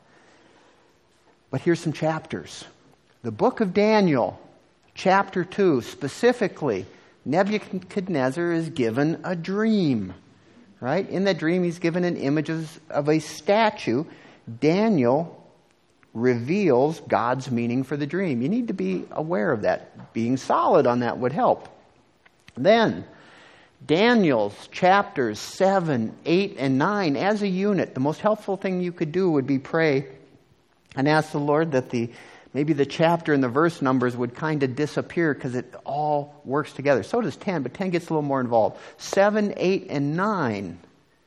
But here's some chapters. The book of Daniel, chapter 2, specifically, Nebuchadnezzar is given a dream. Right? In that dream, he's given an image of a statue. Daniel reveals God's meaning for the dream. You need to be aware of that. Being solid on that would help. Then, Daniel's chapters 7, 8, and 9, as a unit, the most helpful thing you could do would be pray and ask the Lord that maybe the chapter and the verse numbers would kind of disappear because it all works together. So does 10, but 10 gets a little more involved. 7, 8, and 9,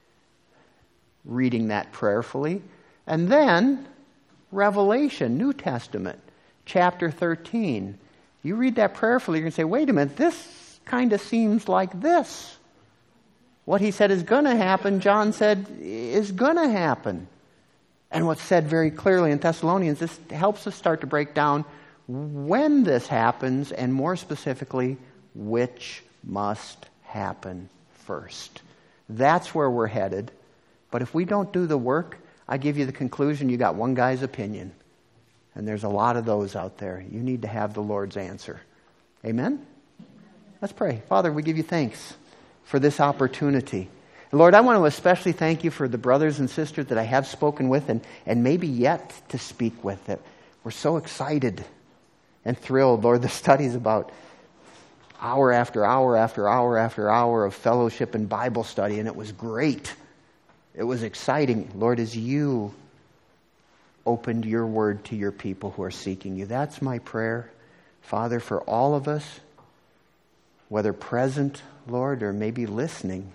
reading that prayerfully. And then Revelation, New Testament, chapter 13. You read that prayerfully, you're going to say, wait a minute, this kind of seems like this. What he said is going to happen, John said is going to happen. And what's said very clearly in Thessalonians, this helps us start to break down when this happens, and more specifically, which must happen first. That's where we're headed. But if we don't do the work, I give you the conclusion, you got one guy's opinion. And there's a lot of those out there. You need to have the Lord's answer. Amen? Let's pray. Father, we give you thanks for this opportunity. Lord, I want to especially thank you for the brothers and sisters that I have spoken with and maybe yet to speak with. That we're so excited and thrilled. Lord, the studies about hour after hour after hour after hour of fellowship and Bible study, and it was great. It was exciting. Lord, as you opened your word to your people who are seeking you. That's my prayer, Father, for all of us, whether present, Lord, or maybe listening.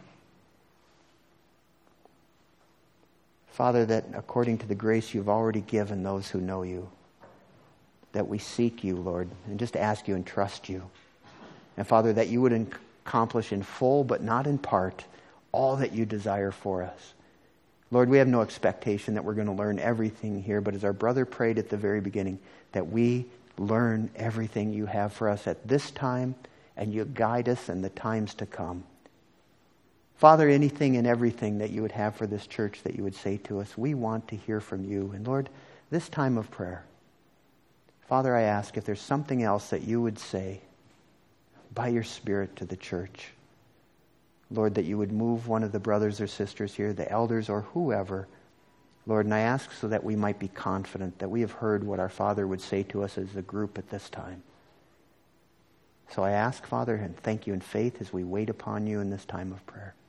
Father, that according to the grace you've already given those who know you, that we seek you, Lord, and just ask you and trust you. And Father, that you would accomplish in full, but not in part, all that you desire for us. Lord, we have no expectation that we're going to learn everything here, but as our brother prayed at the very beginning, that we learn everything you have for us at this time, and you guide us in the times to come. Father, anything and everything that you would have for this church that you would say to us, we want to hear from you. And Lord, this time of prayer, Father, I ask if there's something else that you would say by your Spirit to the church. Lord, that you would move one of the brothers or sisters here, the elders or whoever, Lord, and I ask so that we might be confident that we have heard what our Father would say to us as a group at this time. So I ask, Father, and thank you in faith as we wait upon you in this time of prayer.